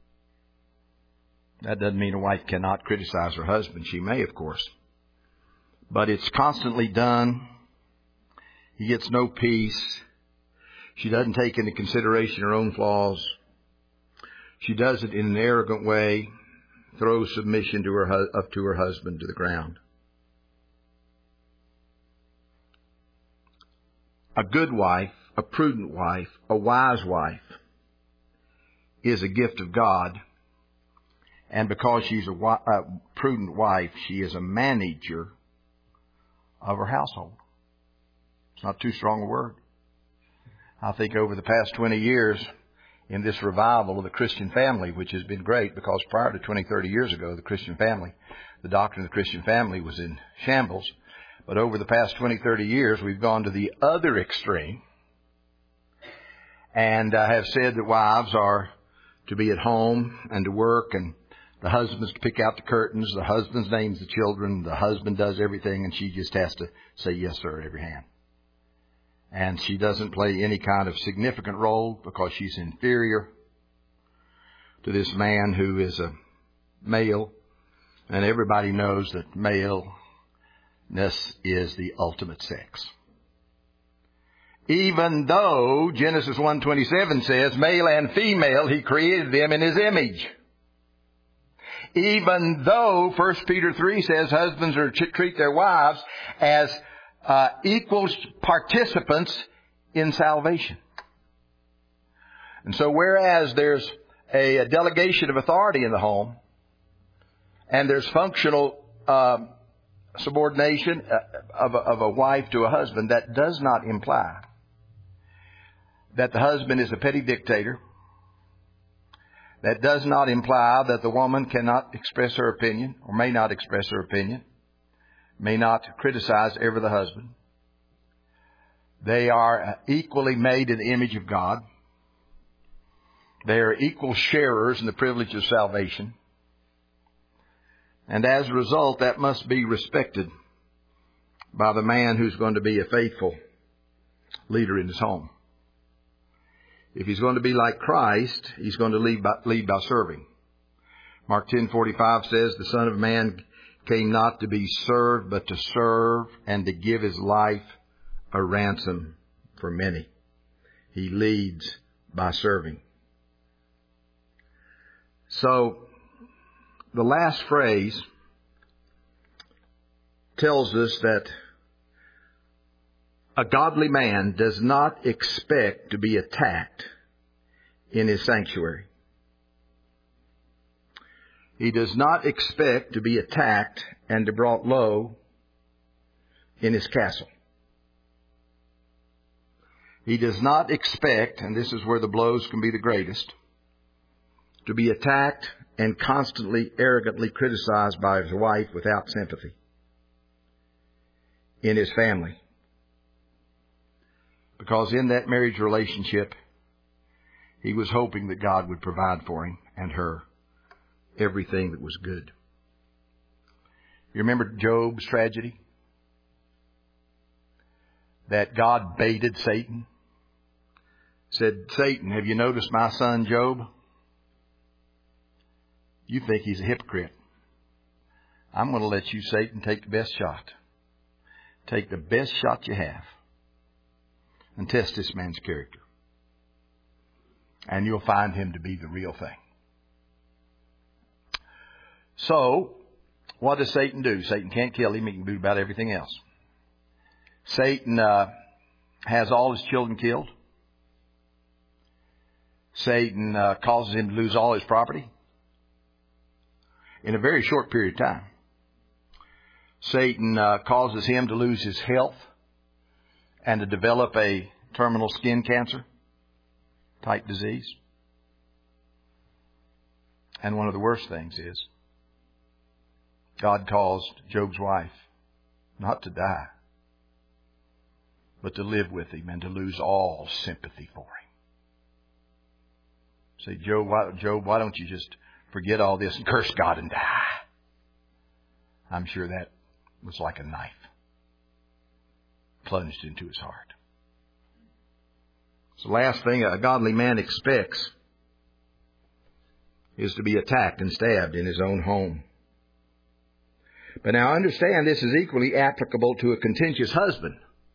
That doesn't mean a wife cannot criticize her husband. She may, of course. But it's constantly done. He gets no peace. She doesn't take into consideration her own flaws. She does it in an arrogant way, throws submission up to her husband to the ground. A good wife, a prudent wife, a wise wife is a gift of God. And because she's a prudent wife, she is a manager of her household. It's not too strong a word. I think over the past 20 years in this revival of the Christian family, which has been great because prior to 20, 30 years ago, the Christian family, the doctrine of the Christian family was in shambles. But over the past 20, 30 years, we've gone to the other extreme and have said that wives are to be at home and to work, and the husband's to pick out the curtains, the husband's names the children, the husband does everything, and she just has to say yes, sir, at every hand. And she doesn't play any kind of significant role because she's inferior to this man who is a male. And everybody knows that maleness is the ultimate sex. Even though Genesis 1:27 says, male and female, He created them in His image. Even though 1 Peter 3 says husbands are to treat their wives as equal participants in salvation. And so whereas there's a delegation of authority in the home, and there's functional subordination of a wife to a husband, that does not imply that the husband is a petty dictator. That does not imply that the woman cannot express her opinion or may not express her opinion, may not criticize ever the husband. They are equally made in the image of God. They are equal sharers in the privilege of salvation. And as a result, that must be respected by the man who's going to be a faithful leader in his home. If he's going to be like Christ, he's going to lead by serving. Mark 10:45 says, the Son of Man came not to be served, but to serve and to give His life a ransom for many. He leads by serving. So, the last phrase tells us that a godly man does not expect to be attacked in his sanctuary. He does not expect to be attacked and to be brought low in his castle. He does not expect, and this is where the blows can be the greatest, to be attacked and constantly, arrogantly criticized by his wife without sympathy in his family. Because in that marriage relationship, he was hoping that God would provide for him and her everything that was good. You remember Job's tragedy? That God baited Satan. Said, Satan, have you noticed my son Job? You think he's a hypocrite. I'm going to let you, Satan, take the best shot. Take the best shot you have. And test this man's character. And you'll find him to be the real thing. So, what does Satan do? Satan can't kill him. He can do about everything else. Satan has all his children killed. Satan causes him to lose all his property in a very short period of time. Satan causes him to lose his health and to develop a terminal skin cancer type disease. And one of the worst things is God caused Job's wife not to die, but to live with him and to lose all sympathy for him. Say, Job, why don't you just forget all this and curse God and die? I'm sure that was like a knife plunged into his heart. So the last thing a godly man expects is to be attacked and stabbed in his own home. But now understand, this is equally applicable to a contentious husband.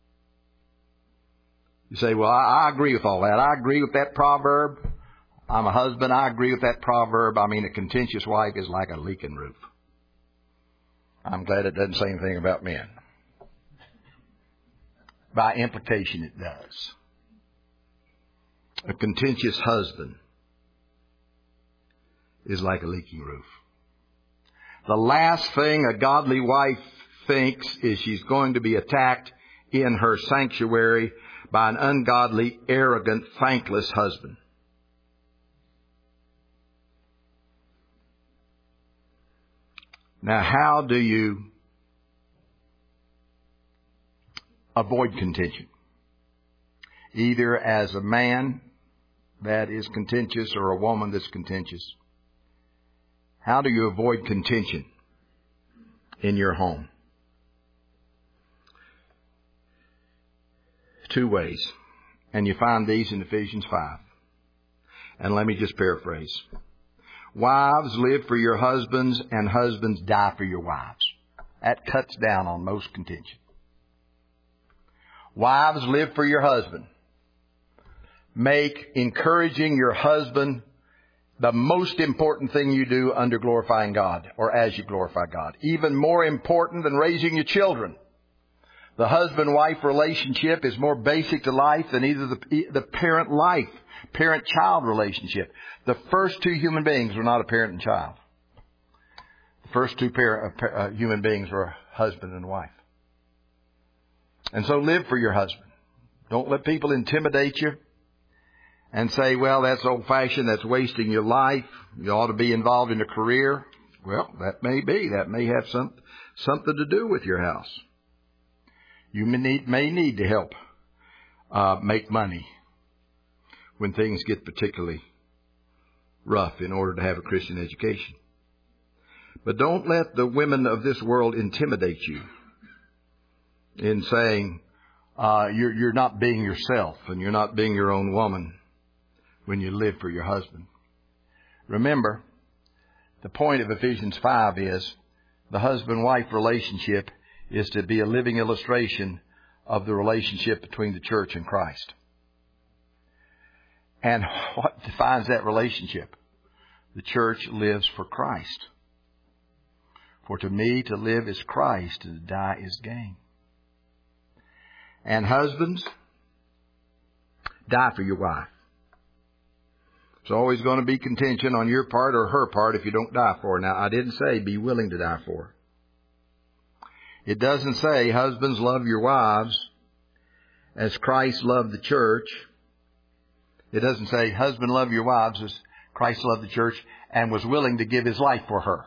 You say, well, I agree with all that. I agree with that proverb. I'm a husband. I agree with that proverb. I mean, a contentious wife is like a leaking roof. I'm glad it doesn't say anything about men. By implication, it does. A contentious husband is like a leaking roof. The last thing a godly wife thinks is she's going to be attacked in her sanctuary by an ungodly, arrogant, thankless husband. Now, how do you avoid contention? Either as a man that is contentious or a woman that's contentious. How do you avoid contention in your home? Two ways. And you find these in Ephesians 5. And let me just paraphrase. Wives, live for your husbands, and husbands, die for your wives. That cuts down on most contention. Wives, live for your husband. Make encouraging your husband the most important thing you do under glorifying God, or as you glorify God. Even more important than raising your children. The husband-wife relationship is more basic to life than either the parent-child relationship. The first two human beings were not a parent and child. The first two human beings were a husband and wife. And so live for your husband. Don't let people intimidate you and say, well, that's old-fashioned, that's wasting your life. You ought to be involved in a career. Well, that may be. That may have something to do with your house. You may need to help make money when things get particularly rough in order to have a Christian education. But don't let the women of this world intimidate you in saying you're not being yourself and you're not being your own woman when you live for your husband. Remember, the point of Ephesians 5 is the husband-wife relationship is to be a living illustration of the relationship between the church and Christ. And what defines that relationship? The church lives for Christ. For to me, to live is Christ, and to die is gain. And husbands, die for your wife. There's always going to be contention on your part or her part if you don't die for her. Now, I didn't say be willing to die for her. It doesn't say, husbands, love your wives as Christ loved the church. It doesn't say, husband, love your wives as Christ loved the church and was willing to give his life for her.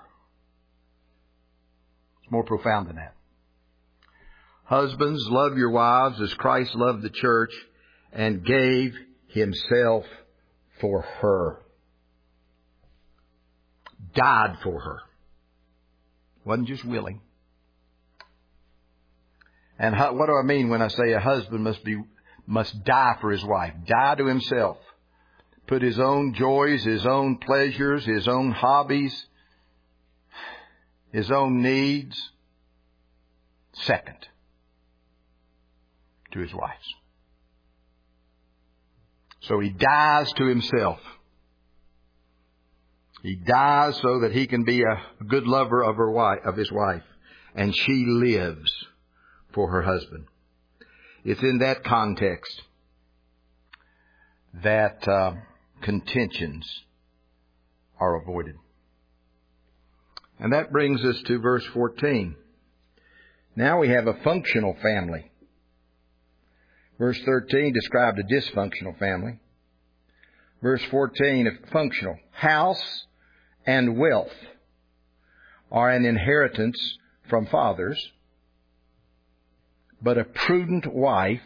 It's more profound than that. Husbands, love your wives as Christ loved the church and gave himself for her. Died for her. Wasn't just willing. And what do I mean when I say a husband must die for his wife? Die to himself. Put his own joys, his own pleasures, his own hobbies, his own needs second to his wife's. So he dies to himself. He dies so that he can be a good lover of his wife. And she lives for her husband. It's in that context that contentions are avoided. And that brings us to verse 14. Now we have a functional family. Verse 13 described a dysfunctional family. Verse 14, a functional. House and wealth are an inheritance from fathers, but a prudent wife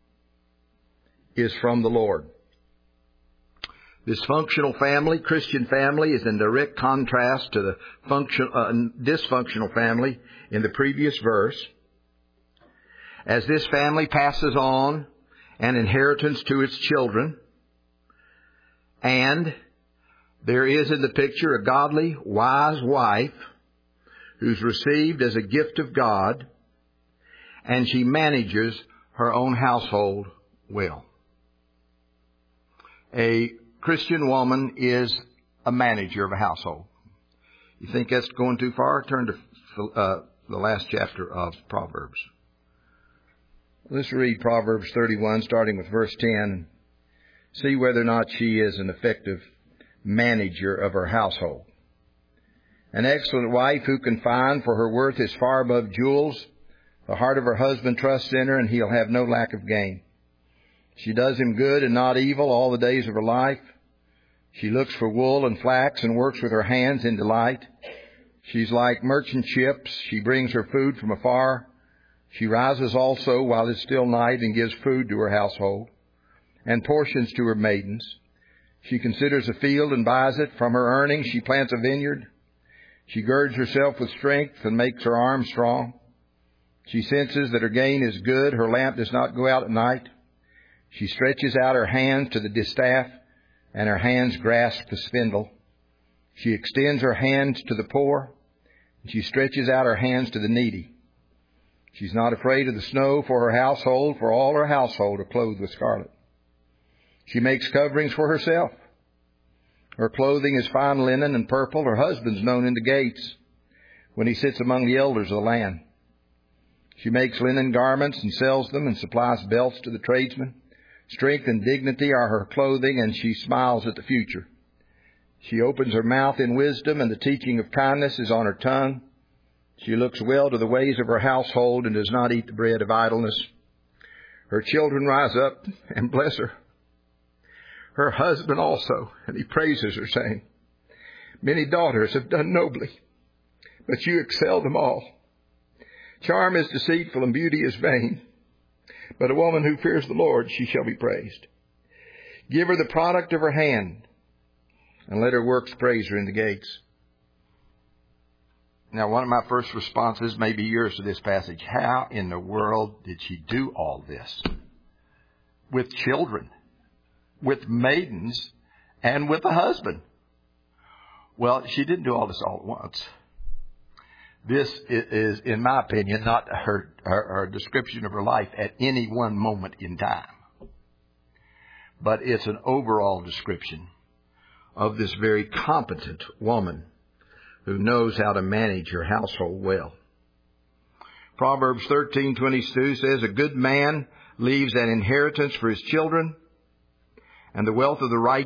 is from the Lord. This functional family, Christian family, is in direct contrast to the dysfunctional family in the previous verse. As this family passes on an inheritance to its children, and There is in the picture a godly, wise wife who's received as a gift of God, and she manages her own household well. A Christian woman is a manager of a household. You think that's going too far? Turn to the last chapter of Proverbs. Let's read Proverbs 31, starting with verse 10. See whether or not she is an effective manager of her household. An excellent wife who can find, for her worth is far above jewels. The heart of her husband trusts in her, and he'll have no lack of gain. She does him good and not evil all the days of her life. She looks for wool and flax and works with her hands in delight. She's like merchant ships. She brings her food from afar. She rises also while it's still night and gives food to her household and portions to her maidens. She considers a field and buys it. From her earnings she plants a vineyard. She girds herself with strength and makes her arms strong. She senses that her gain is good. Her lamp does not go out at night. She stretches out her hands to the distaff, and her hands grasp the spindle. She extends her hands to the poor. She stretches out her hands to the needy. She's not afraid of the snow for her household, for all her household are clothed with scarlet. She makes coverings for herself. Her clothing is fine linen and purple. Her husband's known in the gates when he sits among the elders of the land. She makes linen garments and sells them and supplies belts to the tradesmen. Strength and dignity are her clothing, and she smiles at the future. She opens her mouth in wisdom, and the teaching of kindness is on her tongue. She looks well to the ways of her household and does not eat the bread of idleness. Her children rise up and bless her. Her husband also, and he praises her, saying, Many daughters have done nobly, but you excel them all. Charm is deceitful and beauty is vain, but a woman who fears the Lord, she shall be praised. Give her the product of her hand, and let her works praise her in the gates. Now, one of my first responses may be yours to this passage. How in the world did she do all this? With children, with maidens, and with a husband. Well, she didn't do all this all at once. This is, in my opinion, not her description of her life at any one moment in time. But it's an overall description of this very competent woman who knows how to manage her household well. Proverbs 13:22 says, A good man leaves an inheritance for his children, and the wealth of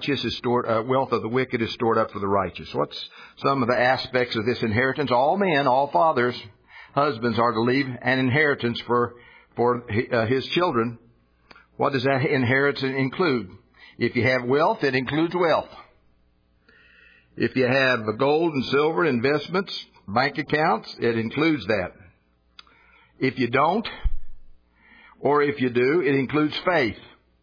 the wicked is stored up for the righteous. What's some of the aspects of this inheritance? All men, all fathers, husbands are to leave an inheritance for his children. What does that inheritance include? If you have wealth, it includes wealth. If you have gold and silver investments, bank accounts, it includes that. If you don't, or if you do, it includes faith.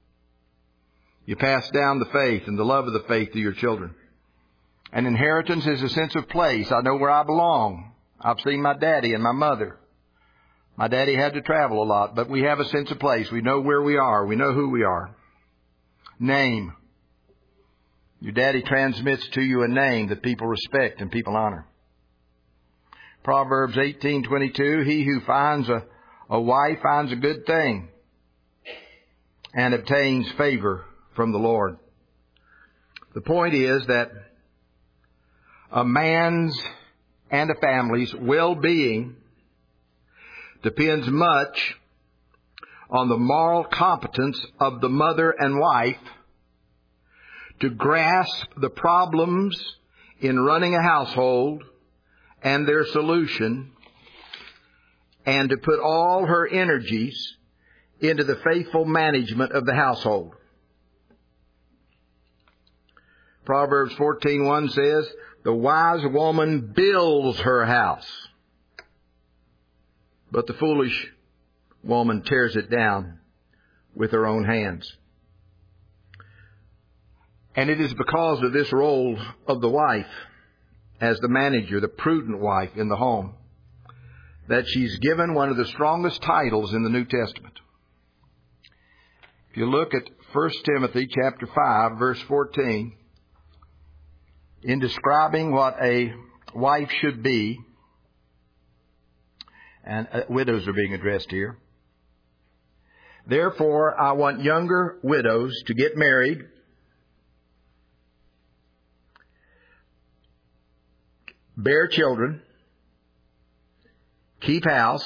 You pass down the faith and the love of the faith to your children. An inheritance is a sense of place. I know where I belong. I've seen my daddy and my mother. My daddy had to travel a lot, but we have a sense of place. We know where we are. We know who we are. Name. Your daddy transmits to you a name that people respect and people honor. Proverbs 18:22, He who finds a wife finds a good thing and obtains favor from the Lord. The point is that a man's and a family's well-being depends much on the moral competence of the mother and wife to grasp the problems in running a household and their solution, and to put all her energies into the faithful management of the household. Proverbs 14:1 says, The wise woman builds her house, but the foolish woman tears it down with her own hands. And it is because of this role of the wife as the manager, the prudent wife in the home, that she's given one of the strongest titles in the New Testament. If you look at 1 Timothy chapter 5, verse 14, in describing what a wife should be, and widows are being addressed here. Therefore, I want younger widows to get married, bear children, keep house,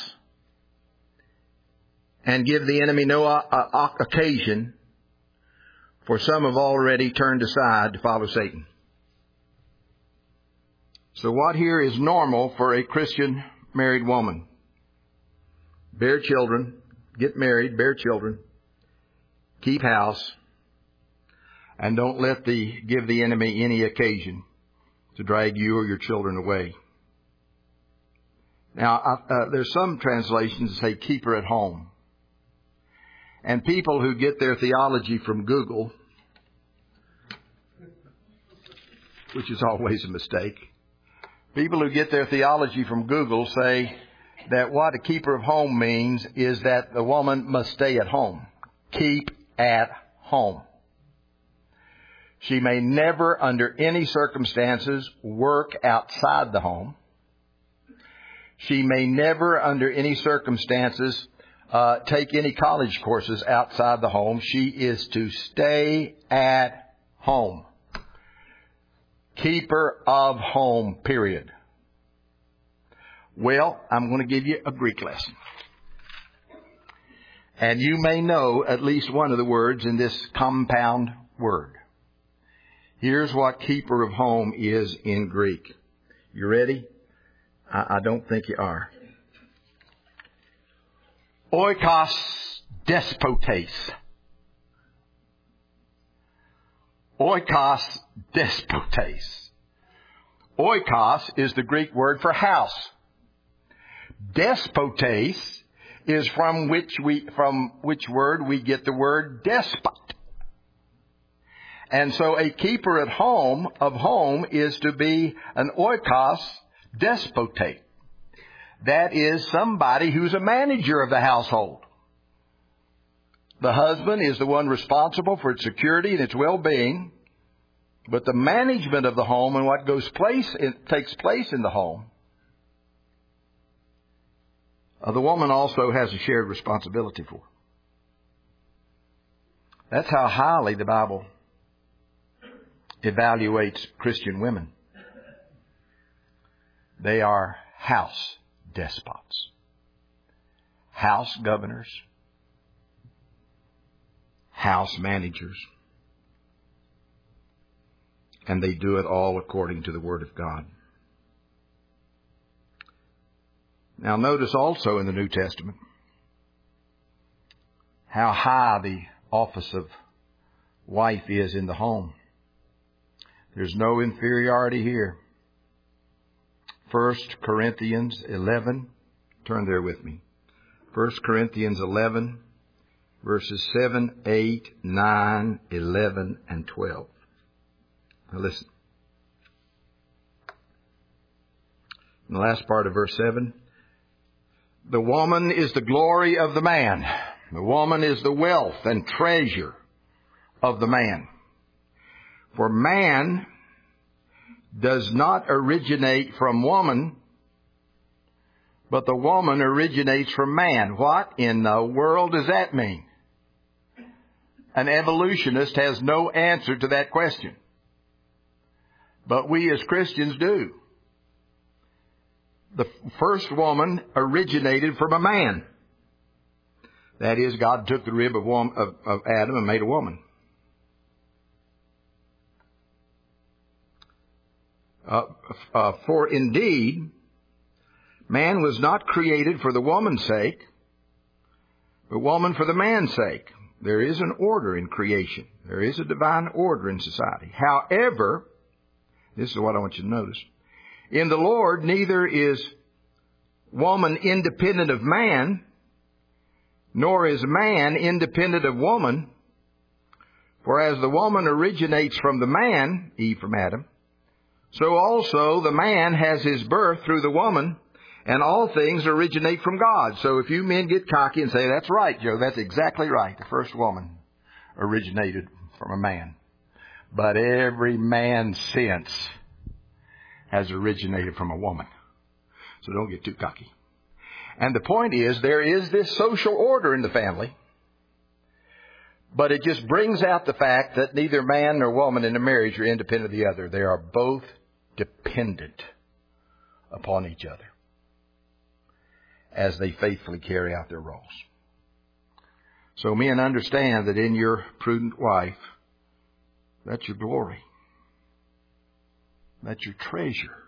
and give the enemy no occasion, for some have already turned aside to follow Satan. So what here is normal for a Christian married woman? Bear children, get married, bear children, keep house, and don't give the enemy any occasion to drag you or your children away. Now, there's some translations that say keep her at home. And people who get their theology from Google, which is always a mistake, people who get their theology from Google say that what a keeper of home means is that the woman must stay at home. Keep at home. She may never, under any circumstances, work outside the home. She may never, under any circumstances, take any college courses outside the home. She is to stay at home. Keeper of home, period. Well, I'm going to give you a Greek lesson. And you may know at least one of the words in this compound word. Here's what keeper of home is in Greek. You ready? I don't think you are. Oikos despotes. Oikos despotes. Oikos is the Greek word for house. Despotes is from which word we get the word despot. And so a keeper at home of home is to be an oikos despote. That is somebody who's a manager of the household. The husband is the one responsible for its security and its well-being, but the management of the home and what takes place in the home, the woman also has a shared responsibility for. That's how highly the Bible evaluates Christian women. They are house despots, house governors, house managers, and they do it all according to the Word of God. Now notice also in the New Testament how high the office of wife is in the home. There's no inferiority here. 1 Corinthians 11. Turn there with me. 1 Corinthians 11, verses 7, 8, 9, 11, and 12. Now listen. In the last part of verse 7, the woman is the glory of the man. The woman is the wealth and treasure of the man. For man does not originate from woman, but the woman originates from man. What in the world does that mean? An evolutionist has no answer to that question. But we as Christians do. The first woman originated from a man. That is, God took the rib of Adam and made a woman. For indeed, man was not created for the woman's sake, but woman for the man's sake. There is an order in creation. There is a divine order in society. However, this is what I want you to notice. In the Lord, neither is woman independent of man, nor is man independent of woman. For as the woman originates from the man, Eve from Adam, so also the man has his birth through the woman, and all things originate from God. So if you men get cocky and say, that's right, Joe, that's exactly right. The first woman originated from a man. But every man since has originated from a woman. So don't get too cocky. And the point is, there is this social order in the family, but it just brings out the fact that neither man nor woman in a marriage are independent of the other. They are both dependent upon each other as they faithfully carry out their roles. So men, understand that in your prudent wife, that's your glory. That's your treasure.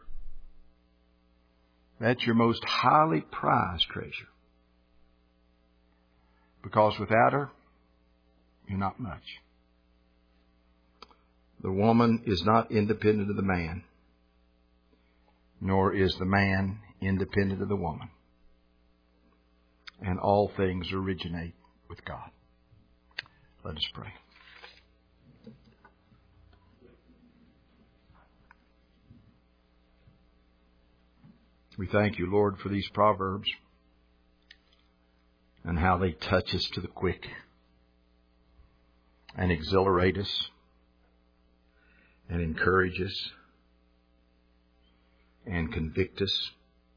That's your most highly prized treasure. Because without her, you're not much. The woman is not independent of the man, nor is the man independent of the woman. And all things originate with God. Let us pray. We thank you, Lord, for these proverbs and how they touch us to the quick and exhilarate us and encourage us and convict us.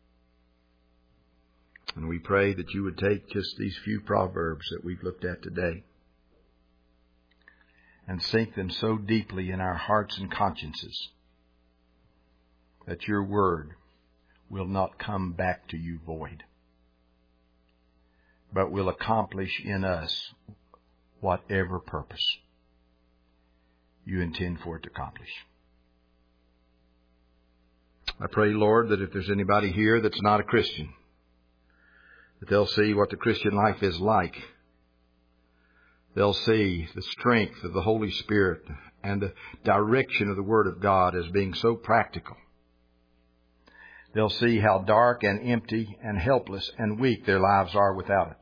And we pray that you would take just these few proverbs that we've looked at today and sink them so deeply in our hearts and consciences that your word will not come back to you void, but will accomplish in us whatever purpose you intend for it to accomplish. I pray, Lord, that if there's anybody here that's not a Christian, that they'll see what the Christian life is like. They'll see the strength of the Holy Spirit and the direction of the Word of God as being so practical. They'll see how dark and empty and helpless and weak their lives are without it.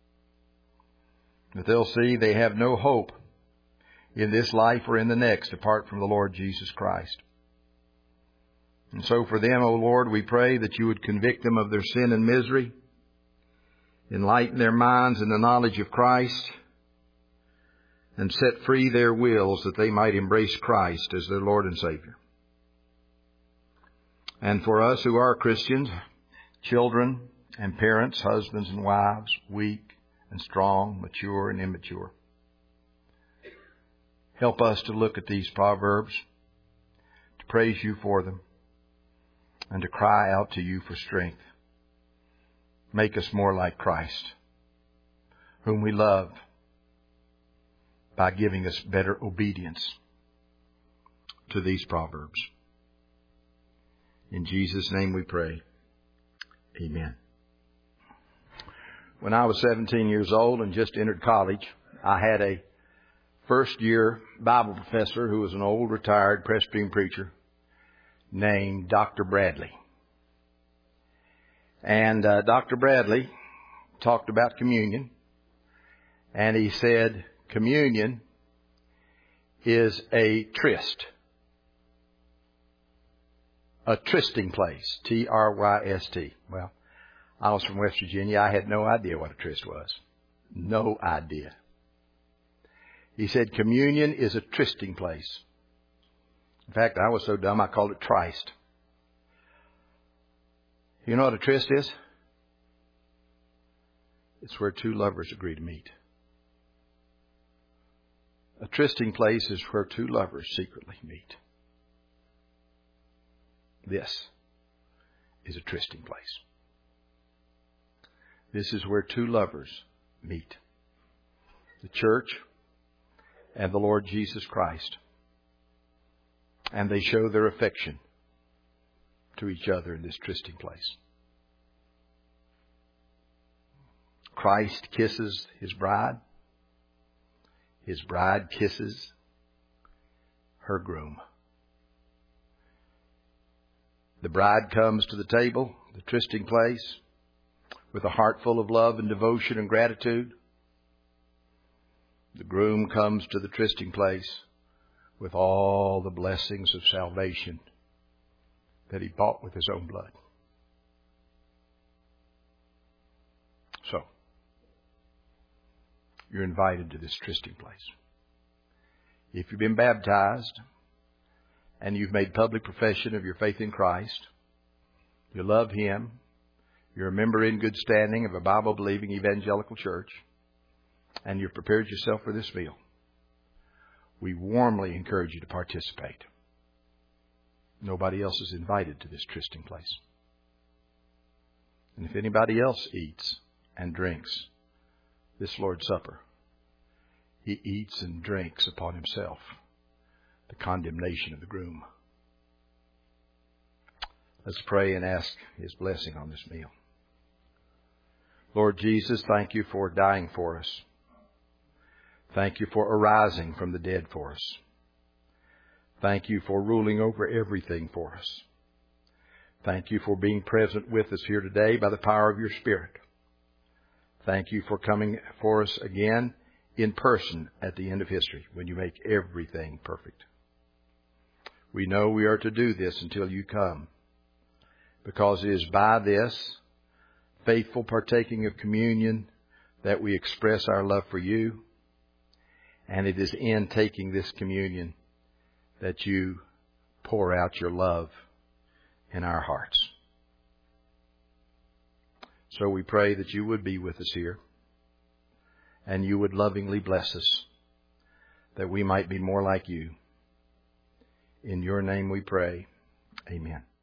That they'll see they have no hope in this life or in the next apart from the Lord Jesus Christ. And so for them, O Lord, we pray that you would convict them of their sin and misery, enlighten their minds in the knowledge of Christ, and set free their wills that they might embrace Christ as their Lord and Savior. And for us who are Christians, children and parents, husbands and wives, weak and strong, mature and immature, help us to look at these proverbs, to praise you for them, and to cry out to you for strength. Make us more like Christ, whom we love, by giving us better obedience to these proverbs. In Jesus' name we pray. Amen. When I was 17 years old and just entered college, I had a first-year Bible professor who was an old retired Presbyterian preacher named Dr. Bradley. And Dr. Bradley talked about communion, and he said, communion is a tryst. A trysting place. T-R-Y-S-T. Well, I was from West Virginia. I had no idea what a tryst was. No idea. He said communion is a trysting place. In fact, I was so dumb I called it tryst. You know what a tryst is? It's where two lovers agree to meet. A trysting place is where two lovers secretly meet. This is a trysting place. This is where two lovers meet. The church and the Lord Jesus Christ. And they show their affection to each other in this trysting place. Christ kisses his bride. His bride kisses her groom. The bride comes to the table, the trysting place, with a heart full of love and devotion and gratitude. The groom comes to the trysting place with all the blessings of salvation that he bought with his own blood. So, you're invited to this trysting place. If you've been baptized, and you've made public profession of your faith in Christ. You love Him. You're a member in good standing of a Bible-believing evangelical church, and you've prepared yourself for this meal. We warmly encourage you to participate. Nobody else is invited to this trysting place. And if anybody else eats and drinks this Lord's Supper, he eats and drinks upon himself the condemnation of the groom. Let's pray and ask His blessing on this meal. Lord Jesus, thank You for dying for us. Thank You for arising from the dead for us. Thank You for ruling over everything for us. Thank You for being present with us here today by the power of Your Spirit. Thank You for coming for us again in person at the end of history when You make everything perfect. We know we are to do this until You come, because it is by this faithful partaking of communion that we express our love for You, and it is in taking this communion that You pour out Your love in our hearts. So we pray that You would be with us here, and You would lovingly bless us, that we might be more like You. In Your name we pray. Amen.